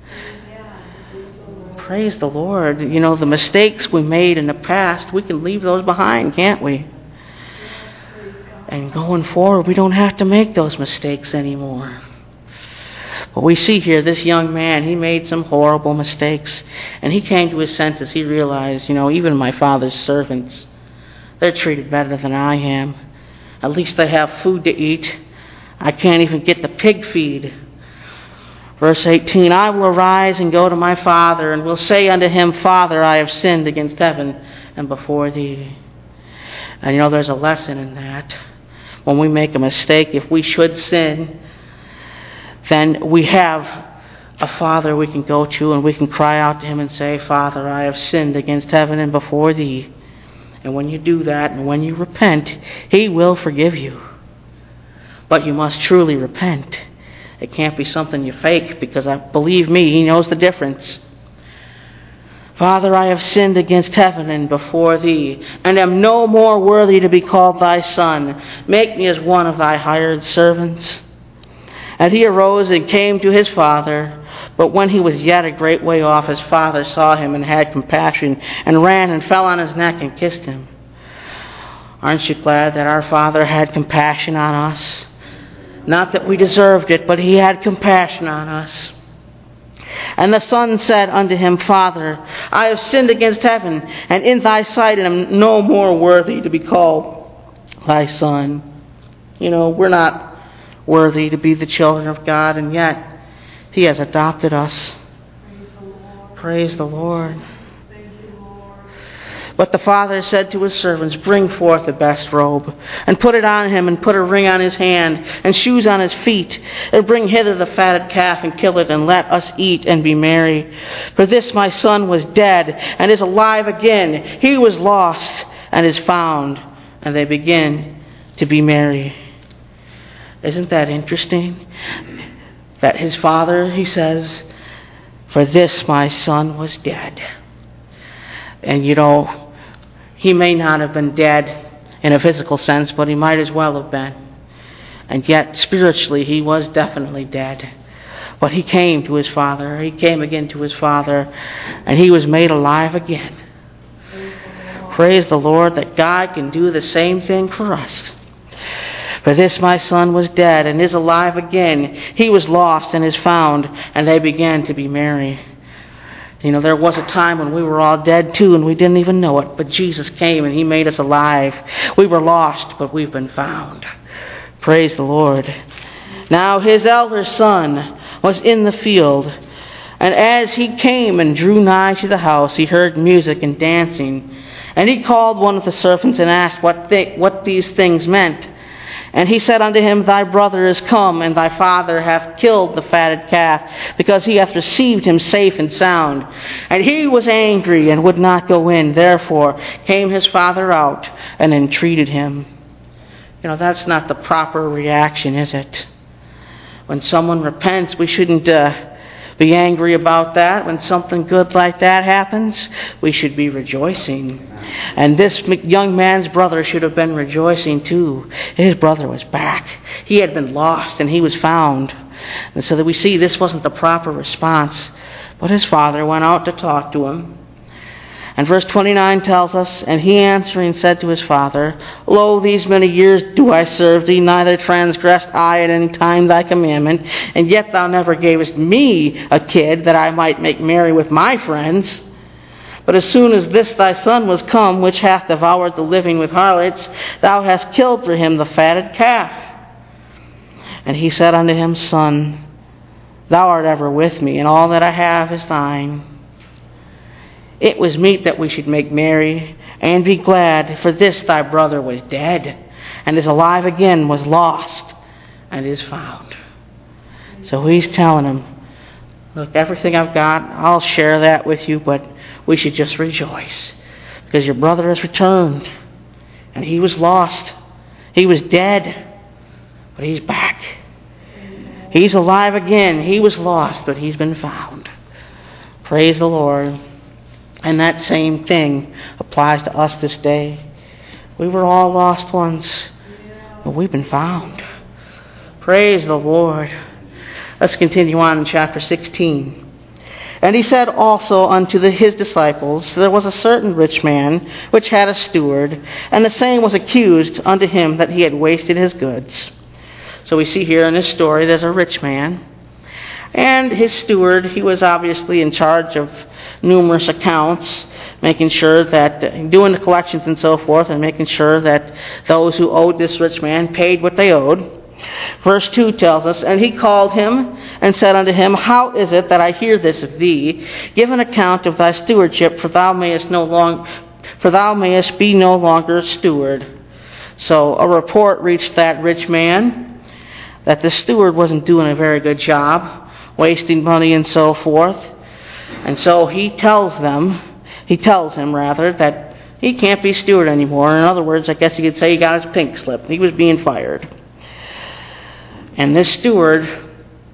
Praise the Lord. You know, the mistakes we made in the past, we can leave those behind, can't we? And going forward, we don't have to make those mistakes anymore. But we see here this young man, he made some horrible mistakes. And he came to his senses. He realized, you know, even my father's servants, they're treated better than I am. At least they have food to eat. I can't even get the pig feed. Verse 18, I will arise and go to my father, and will say unto him, Father, I have sinned against heaven and before thee. And you know, there's a lesson in that. When we make a mistake, if we should sin, then we have a Father we can go to, and we can cry out to him and say, Father, I have sinned against heaven and before thee. And when you do that, and when you repent, he will forgive you. But you must truly repent. It can't be something you fake, because believe me, he knows the difference. Father, I have sinned against heaven and before thee, and am no more worthy to be called thy son. Make me as one of thy hired servants. And he arose and came to his father. But when he was yet a great way off, his father saw him and had compassion, and ran and fell on his neck and kissed him. Aren't you glad that our Father had compassion on us? Not that we deserved it, but he had compassion on us. And the son said unto him, Father, I have sinned against heaven, and in thy sight, and am no more worthy to be called thy son. You know, we're not worthy to be the children of God, and yet he has adopted us. Praise the Lord. But the father said to his servants, Bring forth the best robe, and put it on him, and put a ring on his hand, and shoes on his feet, and bring hither the fatted calf, and kill it, and let us eat and be merry. For this my son was dead, and is alive again. He was lost, and is found. And they begin to be merry. Isn't that interesting? That his father, he says, For this my son was dead. And you know, he may not have been dead in a physical sense, but he might as well have been. And yet, spiritually, he was definitely dead. But he came to his father. He came again to his father, and he was made alive again. Praise the Lord that God can do the same thing for us. For this my son was dead, and is alive again. He was lost, and is found, and they began to be merry. You know, there was a time when we were all dead too, and we didn't even know it. But Jesus came and he made us alive. We were lost, but we've been found. Praise the Lord. Now his elder son was in the field, and as he came and drew nigh to the house, he heard music and dancing. And he called one of the servants and asked what these things meant. And he said unto him, Thy brother is come, and thy father hath killed the fatted calf, because he hath received him safe and sound. And he was angry and would not go in. Therefore came his father out and entreated him. That's not the proper reaction, is it? When someone repents, we shouldn't be angry about that. When something good like that happens, we should be rejoicing. And this young man's brother should have been rejoicing too. His brother was back. He had been lost and he was found. And so that we see this wasn't the proper response. But his father went out to talk to him. And verse 29 tells us, And he answering said to his father, Lo, these many years do I serve thee, neither transgressed I at any time thy commandment, and yet thou never gavest me a kid, that I might make merry with my friends. But as soon as this thy son was come, which hath devoured the living with harlots, thou hast killed for him the fatted calf. And he said unto him, Son, thou art ever with me, and all that I have is thine. It was meet that we should make merry and be glad, for this thy brother was dead, and is alive again, was lost, and is found. So he's telling him, look, everything I've got, I'll share that with you, but we should just rejoice, because your brother has returned, and he was lost. He was dead, but he's back. He's alive again. He was lost, but he's been found. Praise the Lord. And that same thing applies to us this day. We were all lost once, but we've been found. Praise the Lord. Let's continue on in chapter 16. And he said also unto his disciples, There was a certain rich man, which had a steward, and the same was accused unto him that he had wasted his goods. So we see here in this story, there's a rich man. And his steward, he was obviously in charge of numerous accounts, making sure that, doing the collections and so forth, and making sure that those who owed this rich man paid what they owed. Verse 2 tells us, And he called him and said unto him, How is it that I hear this of thee? Give an account of thy stewardship, for thou mayest be no longer steward. So a report reached that rich man that the steward wasn't doing a very good job, wasting money and so forth. And so he tells him that he can't be steward anymore. In other words, I guess you could say he got his pink slip. He was being fired. And this steward,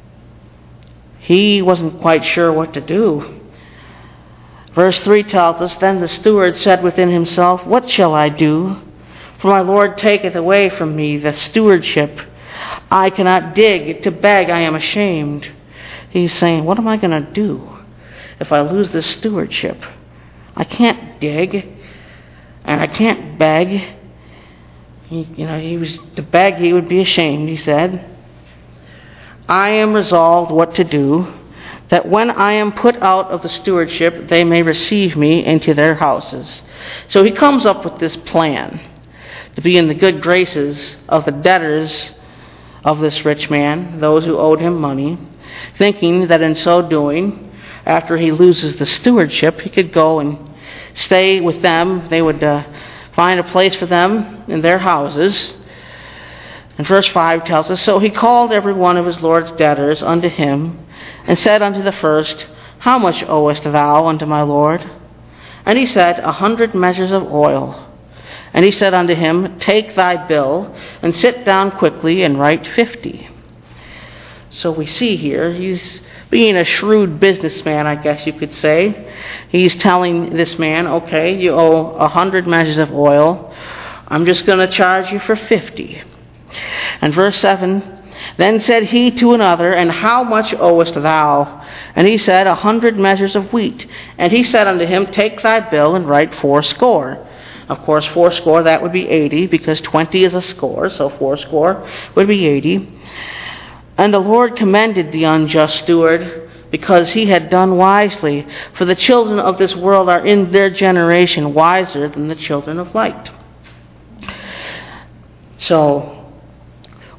he wasn't quite sure what to do. Verse 3 tells us, Then the steward said within himself, What shall I do? For my Lord taketh away from me the stewardship. I cannot dig, to beg I am ashamed. He's saying, what am I going to do if I lose this stewardship? I can't dig, and I can't beg. He was to beg, he would be ashamed, he said. I am resolved what to do, that when I am put out of the stewardship, they may receive me into their houses. So he comes up with this plan to be in the good graces of the debtors of this rich man, those who owed him money, thinking that in so doing, after he loses the stewardship, he could go and stay with them. They would find a place for them in their houses. And verse 5 tells us, So he called every one of his Lord's debtors unto him, and said unto the first, How much owest thou unto my Lord? And he said, 100 measures of oil. And he said unto him, Take thy bill, and sit down quickly, and write 50. So we see here, he's being a shrewd businessman, I guess you could say. He's telling this man, okay, you owe 100 measures of oil. I'm just going to charge you for 50. And verse 7, Then said he to another, And how much owest thou? And he said, 100 measures of wheat. And he said unto him, Take thy bill, and write 80. Of course, 80, that would be 80, because 20 is a score, so 80 would be 80. And the Lord commended the unjust steward, because he had done wisely. For the children of this world are in their generation wiser than the children of light. So,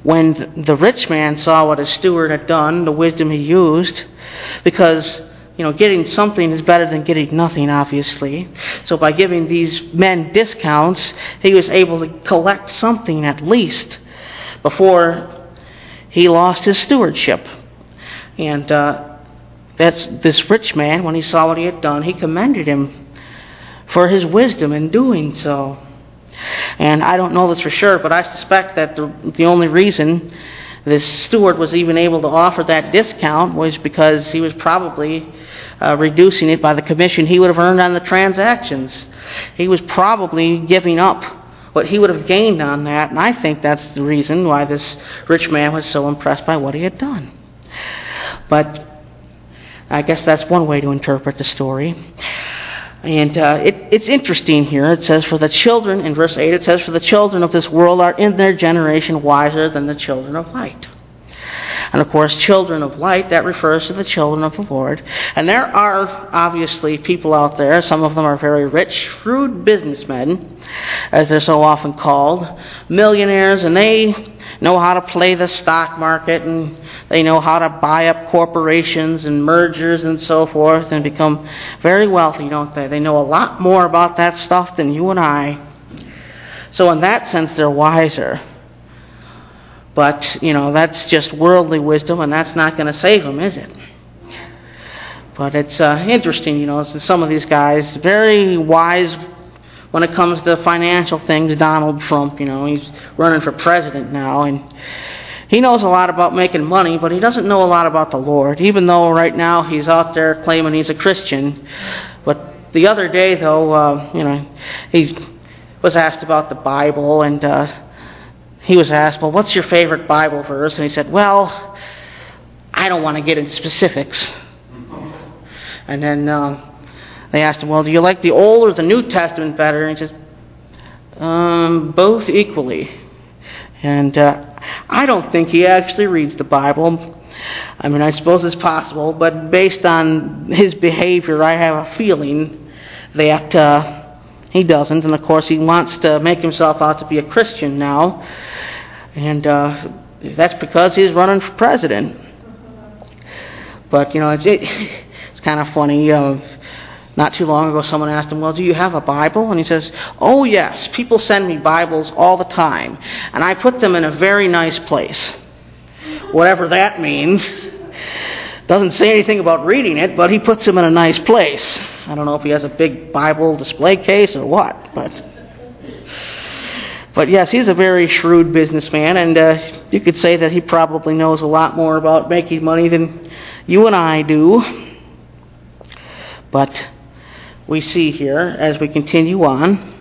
when the rich man saw what his steward had done, the wisdom he used, because getting something is better than getting nothing, obviously. So by giving these men discounts, he was able to collect something at least before he lost his stewardship. And that's this rich man, when he saw what he had done, he commended him for his wisdom in doing so. And I don't know this for sure, but I suspect that the only reason this steward was even able to offer that discount was because he was probably reducing it by the commission he would have earned on the transactions. He was probably giving up what he would have gained on that, and I think that's the reason why this rich man was so impressed by what he had done. But I guess that's one way to interpret the story. And it's interesting here. It says, for the children, in verse 8, it says, for the children of this world are in their generation wiser than the children of light. And of course, children of light, that refers to the children of the Lord. And there are obviously people out there, some of them are very rich, shrewd businessmen, as they're so often called, millionaires, and they know how to play the stock market, and they know how to buy up corporations and mergers and so forth and become very wealthy, don't they? They know a lot more about that stuff than you and I. So in that sense, they're wiser. But, that's just worldly wisdom, and that's not going to save them, is it? But it's interesting, some of these guys, very wise when it comes to financial things. Donald Trump, he's running for president now, and he knows a lot about making money, but he doesn't know a lot about the Lord, even though right now he's out there claiming he's a Christian. But the other day, though, he was asked about the Bible, and he was asked, well, what's your favorite Bible verse? And he said, well, I don't want to get into specifics. And then they asked him, well, do you like the Old or the New Testament better? And he says, both equally. And I don't think he actually reads the Bible. I mean, I suppose it's possible, but based on his behavior, I have a feeling that he doesn't. And of course, he wants to make himself out to be a Christian now. And that's because he's running for president. But, it's kind of funny. Not too long ago, someone asked him, well, do you have a Bible? And he says, oh, yes. People send me Bibles all the time. And I put them in a very nice place. Whatever that means. Doesn't say anything about reading it, but he puts them in a nice place. I don't know if he has a big Bible display case or what. But yes, he's a very shrewd businessman, and you could say that he probably knows a lot more about making money than you and I do. But we see here, as we continue on,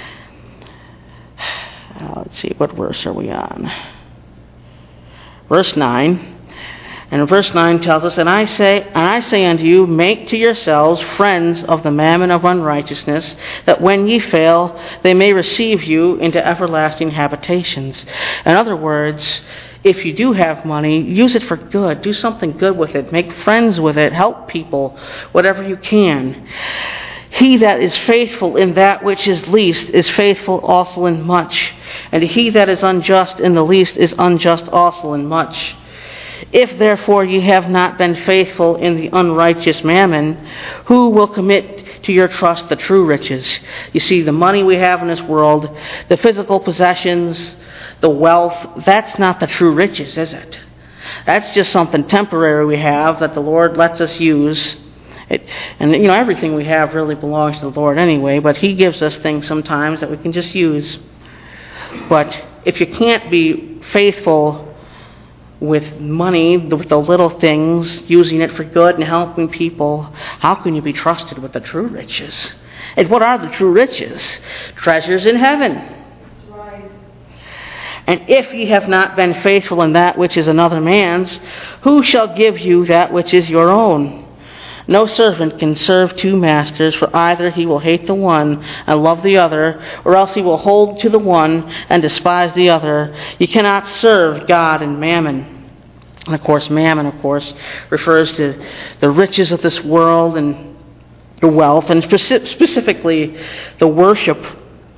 let's see, what verse are we on? Verse 9. And verse 9 tells us, And I say unto you, make to yourselves friends of the mammon of unrighteousness, that when ye fail, they may receive you into everlasting habitations. In other words, if you do have money, use it for good. Do something good with it. Make friends with it. Help people, whatever you can. He that is faithful in that which is least is faithful also in much. And he that is unjust in the least is unjust also in much. If therefore ye have not been faithful in the unrighteous mammon, who will commit to your trust the true riches? You see, the money we have in this world, the physical possessions, the wealth, that's not the true riches, is it? That's just something temporary we have that the Lord lets us use. Everything we have really belongs to the Lord anyway, but He gives us things sometimes that we can just use. But if you can't be faithful with money, with the little things, using it for good and helping people, how can you be trusted with the true riches? And what are the true riches? Treasures in heaven. That's right. And if ye have not been faithful in that which is another man's, who shall give you that which is your own? No servant can serve two masters, for either he will hate the one and love the other, or else he will hold to the one and despise the other. You cannot serve God and mammon. And of course, mammon, refers to the riches of this world and the wealth, and specifically the worship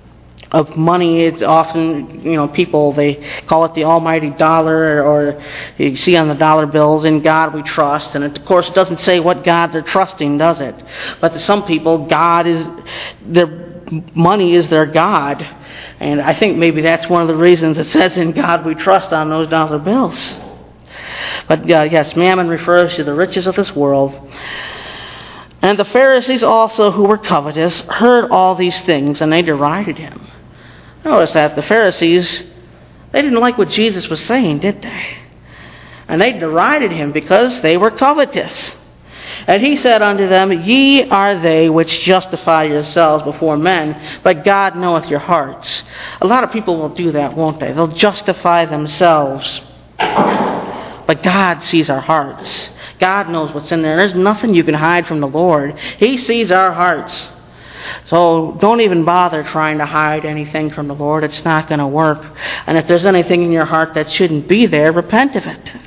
of money. It's often, people, they call it the almighty dollar, or you see on the dollar bills, "In God we trust." And of course, it doesn't say what God they're trusting, does it? But to some people, their money is their God. And I think maybe that's one of the reasons it says, "In God we trust" on those dollar bills. But yes, mammon refers to the riches of this world. And the Pharisees also, who were covetous, heard all these things, and they derided him. Notice that the Pharisees, they didn't like what Jesus was saying, did they? And they derided him because they were covetous. And he said unto them, "Ye are they which justify yourselves before men, but God knoweth your hearts." A lot of people will do that, won't they? They'll justify themselves. But God sees our hearts. God knows what's in there. There's nothing you can hide from the Lord. He sees our hearts. So don't even bother trying to hide anything from the Lord. It's not going to work. And if there's anything in your heart that shouldn't be there, repent of it.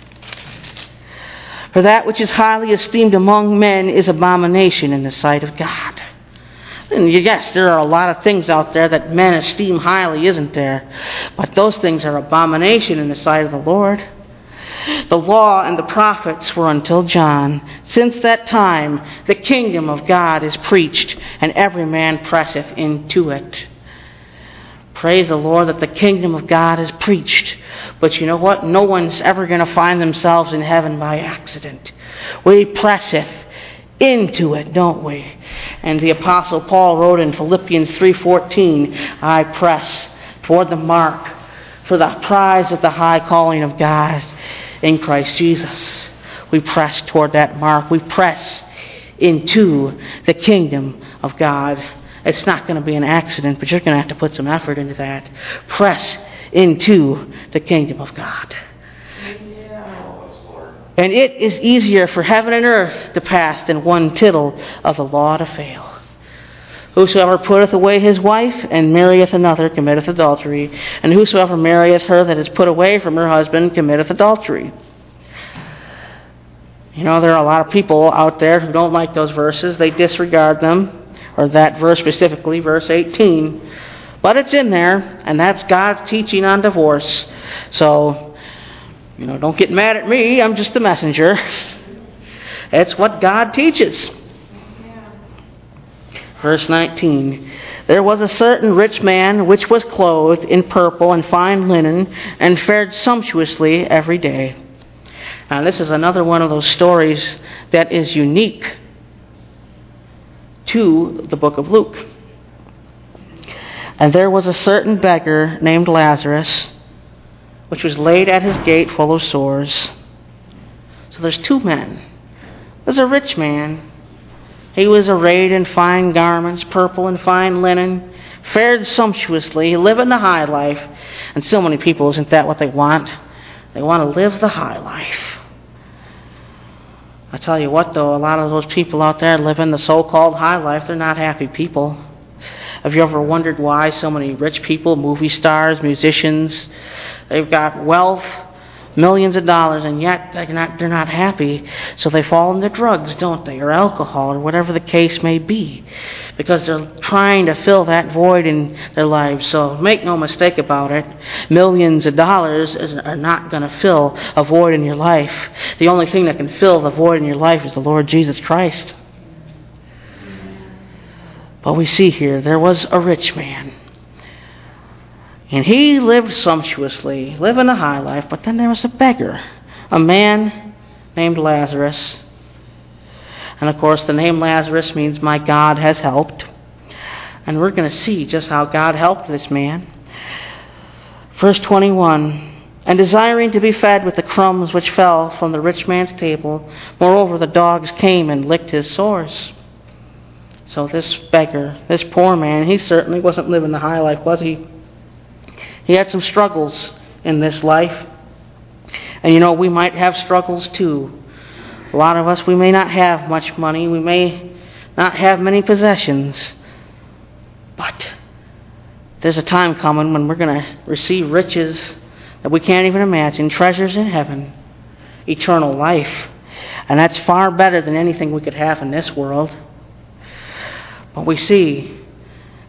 For that which is highly esteemed among men is abomination in the sight of God. And yes, there are a lot of things out there that men esteem highly, isn't there? But those things are abomination in the sight of the Lord. The law and the prophets were until John. Since that time, the kingdom of God is preached, and every man presseth into it. Praise the Lord that the kingdom of God is preached. But you know what? No one's ever going to find themselves in heaven by accident. We presseth into it, don't we? And the Apostle Paul wrote in Philippians 3:14, "I press toward the mark for the prize of the high calling of God in Christ Jesus." We press toward that mark. We press into the kingdom of God. It's not going to be an accident, but you're going to have to put some effort into that. Press into the kingdom of God. And it is easier for heaven and earth to pass than one tittle of the law to fail. Whosoever putteth away his wife and marrieth another committeth adultery, and whosoever marrieth her that is put away from her husband committeth adultery. There are a lot of people out there who don't like those verses. They disregard them, or that verse specifically, verse 18. But it's in there, and that's God's teaching on divorce. So, don't get mad at me. I'm just the messenger. It's what God teaches. Verse 19, "There was a certain rich man which was clothed in purple and fine linen, and fared sumptuously every day." Now this is another one of those stories that is unique to the book of Luke. "And there was a certain beggar named Lazarus, which was laid at his gate full of sores." So there's two men. There's a rich man. He was arrayed in fine garments, purple and fine linen, fared sumptuously, living the high life. And so many people, isn't that what they want? They want to live the high life. I tell you what, though, a lot of those people out there living the so-called high life, they're not happy people. Have you ever wondered why so many rich people, movie stars, musicians, they've got wealth, millions of dollars, and yet they're not happy, so they fall into drugs, don't they, or alcohol, or whatever the case may be, because they're trying to fill that void in their lives. So make no mistake about it, millions of dollars are not going to fill a void in your life. The only thing that can fill the void in your life is the Lord Jesus Christ. But we see here, there was a rich man. And he lived sumptuously, living a high life, but then there was a beggar, a man named Lazarus. And of course, the name Lazarus means "my God has helped." And we're going to see just how God helped this man. Verse 21, "And desiring to be fed with the crumbs which fell from the rich man's table, moreover the dogs came and licked his sores." So this beggar, this poor man, he certainly wasn't living the high life, was he? He had some struggles in this life. And we might have struggles too. A lot of us, we may not have much money. We may not have many possessions. But there's a time coming when we're going to receive riches that we can't even imagine. Treasures in heaven. Eternal life. And that's far better than anything we could have in this world. But we see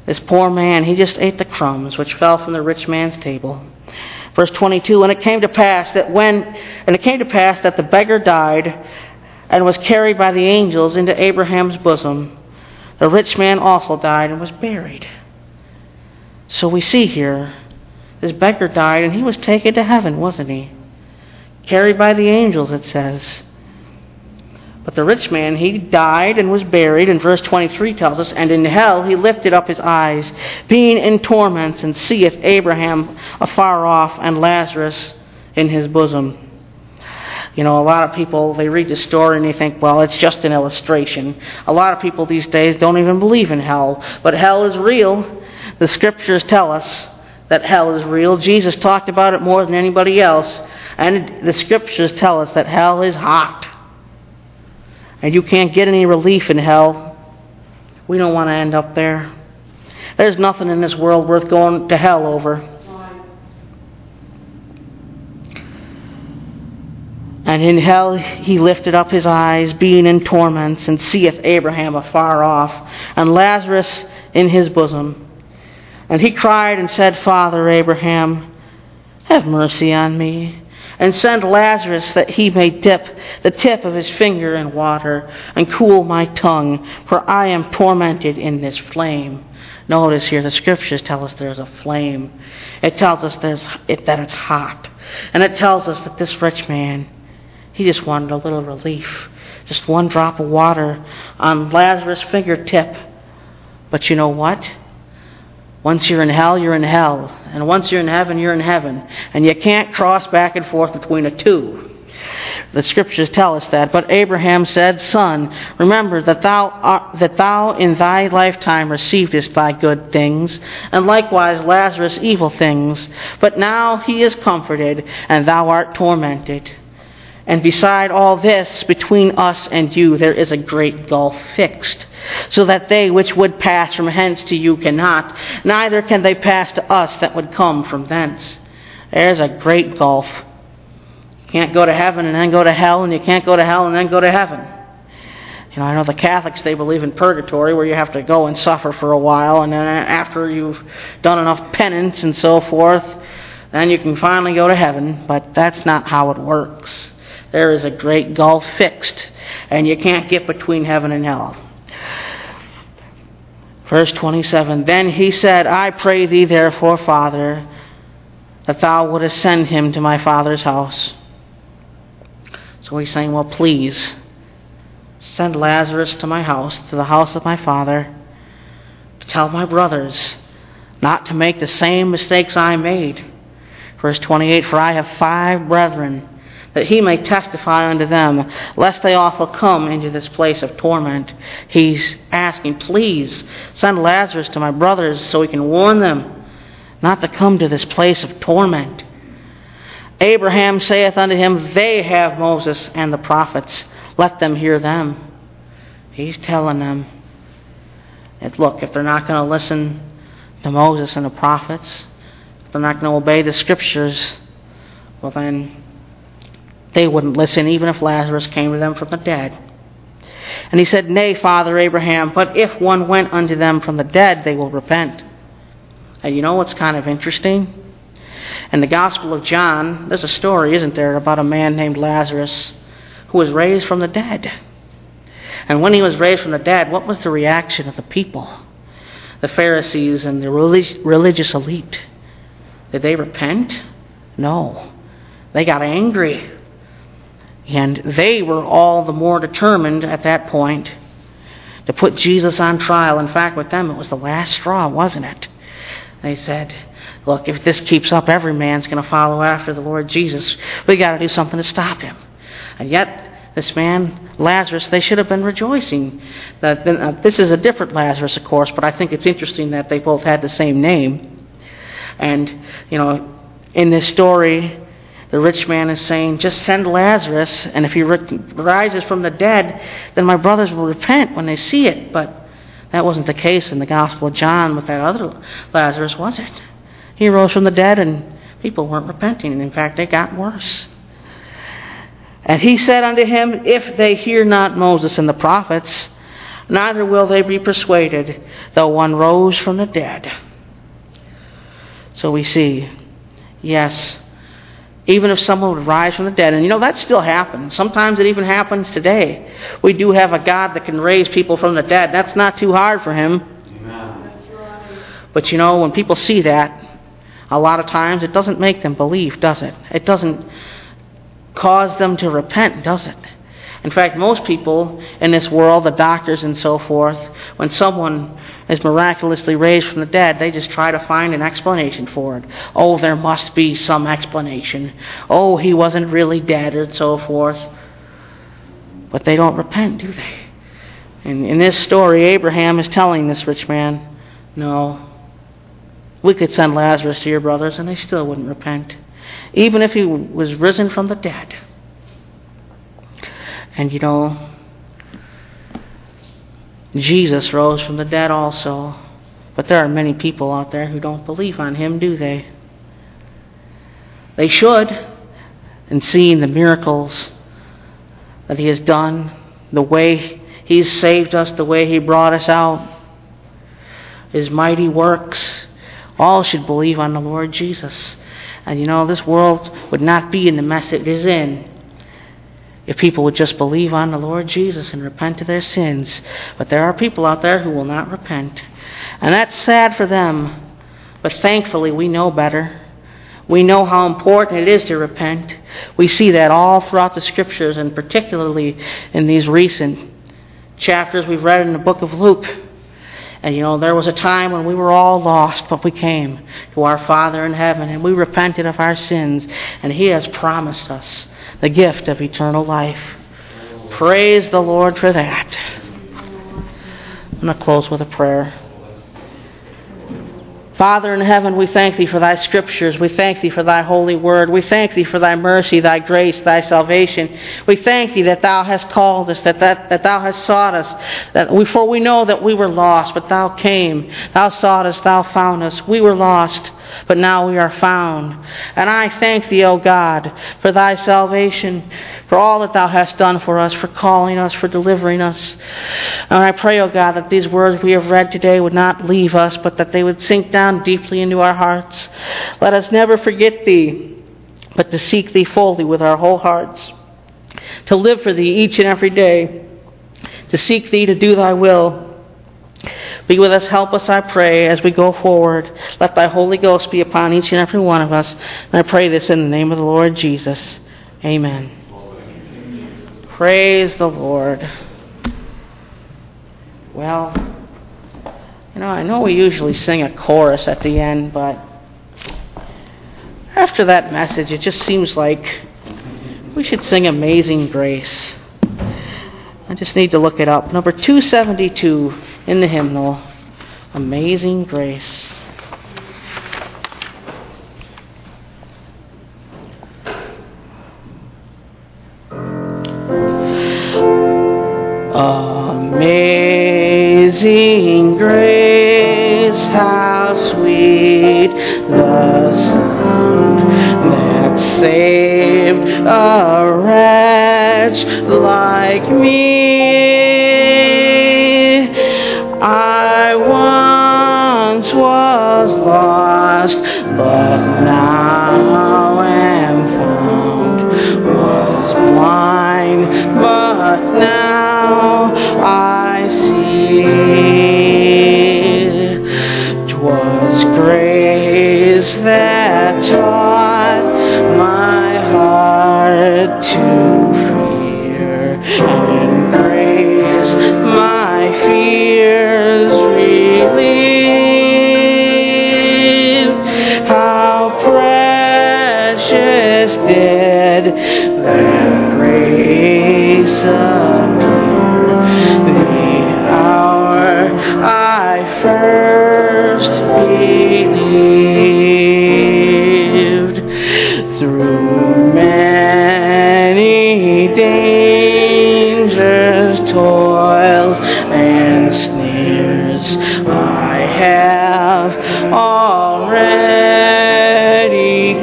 This poor man, he just ate the crumbs which fell from the rich man's table. Verse 22, and it came to pass that the beggar died and was carried by the angels into Abraham's bosom. The rich man also died and was buried. So we see here, this beggar died and he was taken to heaven, wasn't he? Carried by the angels, it says. But the rich man, he died and was buried, and verse 23 tells us, and in hell he lifted up his eyes, being in torments, and seeth Abraham afar off, and Lazarus in his bosom. You know, a lot of people, they read the story and they think, well, it's just an illustration. A lot of people these days don't even believe in hell. But hell is real. The scriptures tell us that hell is real. Jesus talked about it more than anybody else. And the scriptures tell us that hell is hot. And you can't get any relief in hell. We don't want to end up there. There's nothing in this world worth going to hell over. And in hell he lifted up his eyes, being in torments, and seeth Abraham afar off, and Lazarus in his bosom. And he cried and said, Father Abraham, have mercy on me, and send Lazarus that he may dip the tip of his finger in water, and cool my tongue, for I am tormented in this flame. Notice here the scriptures tell us there's a flame. It tells us that it's hot. And it tells us that this rich man, he just wanted a little relief. Just one drop of water on Lazarus' fingertip. But you know what? Once you're in hell, you're in hell. And once you're in heaven, you're in heaven. And you can't cross back and forth between the two. The scriptures tell us that. But Abraham said, Son, remember that thou in thy lifetime receivest thy good things, and likewise Lazarus evil things. But now he is comforted, and thou art tormented. And beside all this, between us and you, there is a great gulf fixed, so that they which would pass from hence to you cannot, neither can they pass to us that would come from thence. There's a great gulf. You can't go to heaven and then go to hell, and you can't go to hell and then go to heaven. You know, I know the Catholics, they believe in purgatory, where you have to go and suffer for a while, and then after you've done enough penance and so forth, then you can finally go to heaven, but that's not how it works. There is a great gulf fixed, and you can't get between heaven and hell. Verse 27, Then he said, I pray thee therefore, Father, that thou wouldest send him to my father's house. So he's saying, well, please, send Lazarus to my house, to the house of my father, to tell my brothers not to make the same mistakes I made. Verse 28, For I have 5 brethren, that he may testify unto them, lest they also come into this place of torment. He's asking, please, send Lazarus to my brothers so he can warn them not to come to this place of torment. Abraham saith unto him, They have Moses and the prophets. Let them hear them. He's telling them, look, if they're not going to listen to Moses and the prophets, if they're not going to obey the scriptures, well then, they wouldn't listen even if Lazarus came to them from the dead. And he said, Nay, Father Abraham, but if one went unto them from the dead, they will repent. And you know what's kind of interesting? In the Gospel of John, there's a story, isn't there, about a man named Lazarus who was raised from the dead. And when he was raised from the dead, what was the reaction of the people? The Pharisees and the religious elite. Did they repent? No. They got angry. And they were all the more determined at that point to put Jesus on trial. In fact, with them, it was the last straw, wasn't it? They said, look, if this keeps up, every man's going to follow after the Lord Jesus. We got to do something to stop him. And yet, this man, Lazarus, they should have been rejoicing. This is a different Lazarus, of course, but I think it's interesting that they both had the same name. And, you know, in this story, the rich man is saying, just send Lazarus, and if he rises from the dead, then my brothers will repent when they see it. But that wasn't the case in the Gospel of John with that other Lazarus, was it? He rose from the dead, and people weren't repenting. And in fact, they got worse. And he said unto him, If they hear not Moses and the prophets, neither will they be persuaded, though one rose from the dead. So we see, yes, even if someone would rise from the dead, and that still happens. Sometimes it even happens today. We do have a God that can raise people from the dead. That's not too hard for Him. Amen. But when people see that, a lot of times it doesn't make them believe, does it? It doesn't cause them to repent, does it? In fact, most people in this world, the doctors and so forth, when someone is miraculously raised from the dead, they just try to find an explanation for it. Oh, there must be some explanation. Oh, he wasn't really dead, and so forth. But they don't repent, do they? And in this story, Abraham is telling this rich man, no, we could send Lazarus to your brothers and they still wouldn't repent, even if he was risen from the dead. And Jesus rose from the dead also. But there are many people out there who don't believe on Him, do they? They should, in seeing the miracles that He has done, the way He's saved us, the way He brought us out, His mighty works. All should believe on the Lord Jesus. And this world would not be in the mess it is in if people would just believe on the Lord Jesus and repent of their sins. But there are people out there who will not repent. And that's sad for them. But thankfully we know better. We know how important it is to repent. We see that all throughout the Scriptures, and particularly in these recent chapters we've read in the book of Luke. And there was a time when we were all lost, but we came to our Father in heaven and we repented of our sins, and He has promised us the gift of eternal life. Praise the Lord for that. I'm going to close with a prayer. Father in heaven, we thank Thee for Thy Scriptures. We thank Thee for Thy holy word. We thank Thee for Thy mercy, Thy grace, Thy salvation. We thank Thee that Thou hast called us, that Thou hast sought us, for we know that we were lost, but Thou came. Thou sought us, Thou found us. We were lost, but now we are found. And I thank Thee, O God, for Thy salvation, for all that Thou hast done for us, for calling us, for delivering us. And I pray, O God, that these words we have read today would not leave us, but that they would sink down deeply into our hearts. Let us never forget Thee, but to seek Thee fully with our whole hearts, to live for Thee each and every day, to seek Thee to do Thy will. Be with us, help us, I pray, as we go forward. Let Thy Holy Ghost be upon each and every one of us. And I pray this in the name of the Lord Jesus. Amen. Praise the Lord. Well, I know we usually sing a chorus at the end, but after that message, it just seems like we should sing Amazing Grace. I just need to look it up. Number 272 in the hymnal, Amazing Grace. Amazing grace, how sweet the sound that saved a wretch like me. I once was lost, but now am found. Was blind, but now I see. 'Twas grace that taught my heart to fear, and grace my fears relieved. How precious did that grace appear the hour I first believed. Through many dangers, toils, and snares, I have already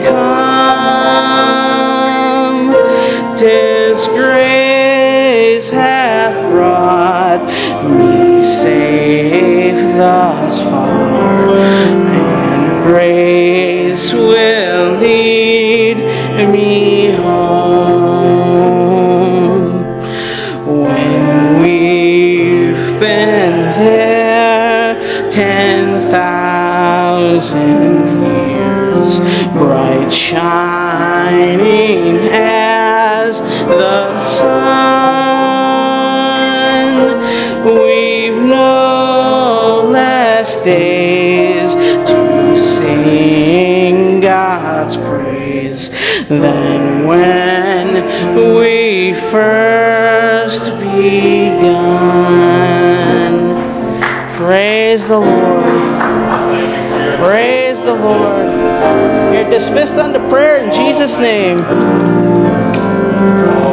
come. 'Tis grace hath brought me shining as the sun. We've no less days to sing God's praise than when we first begun. Praise the Lord. Praise the Lord. You're dismissed unto prayer in Jesus' name.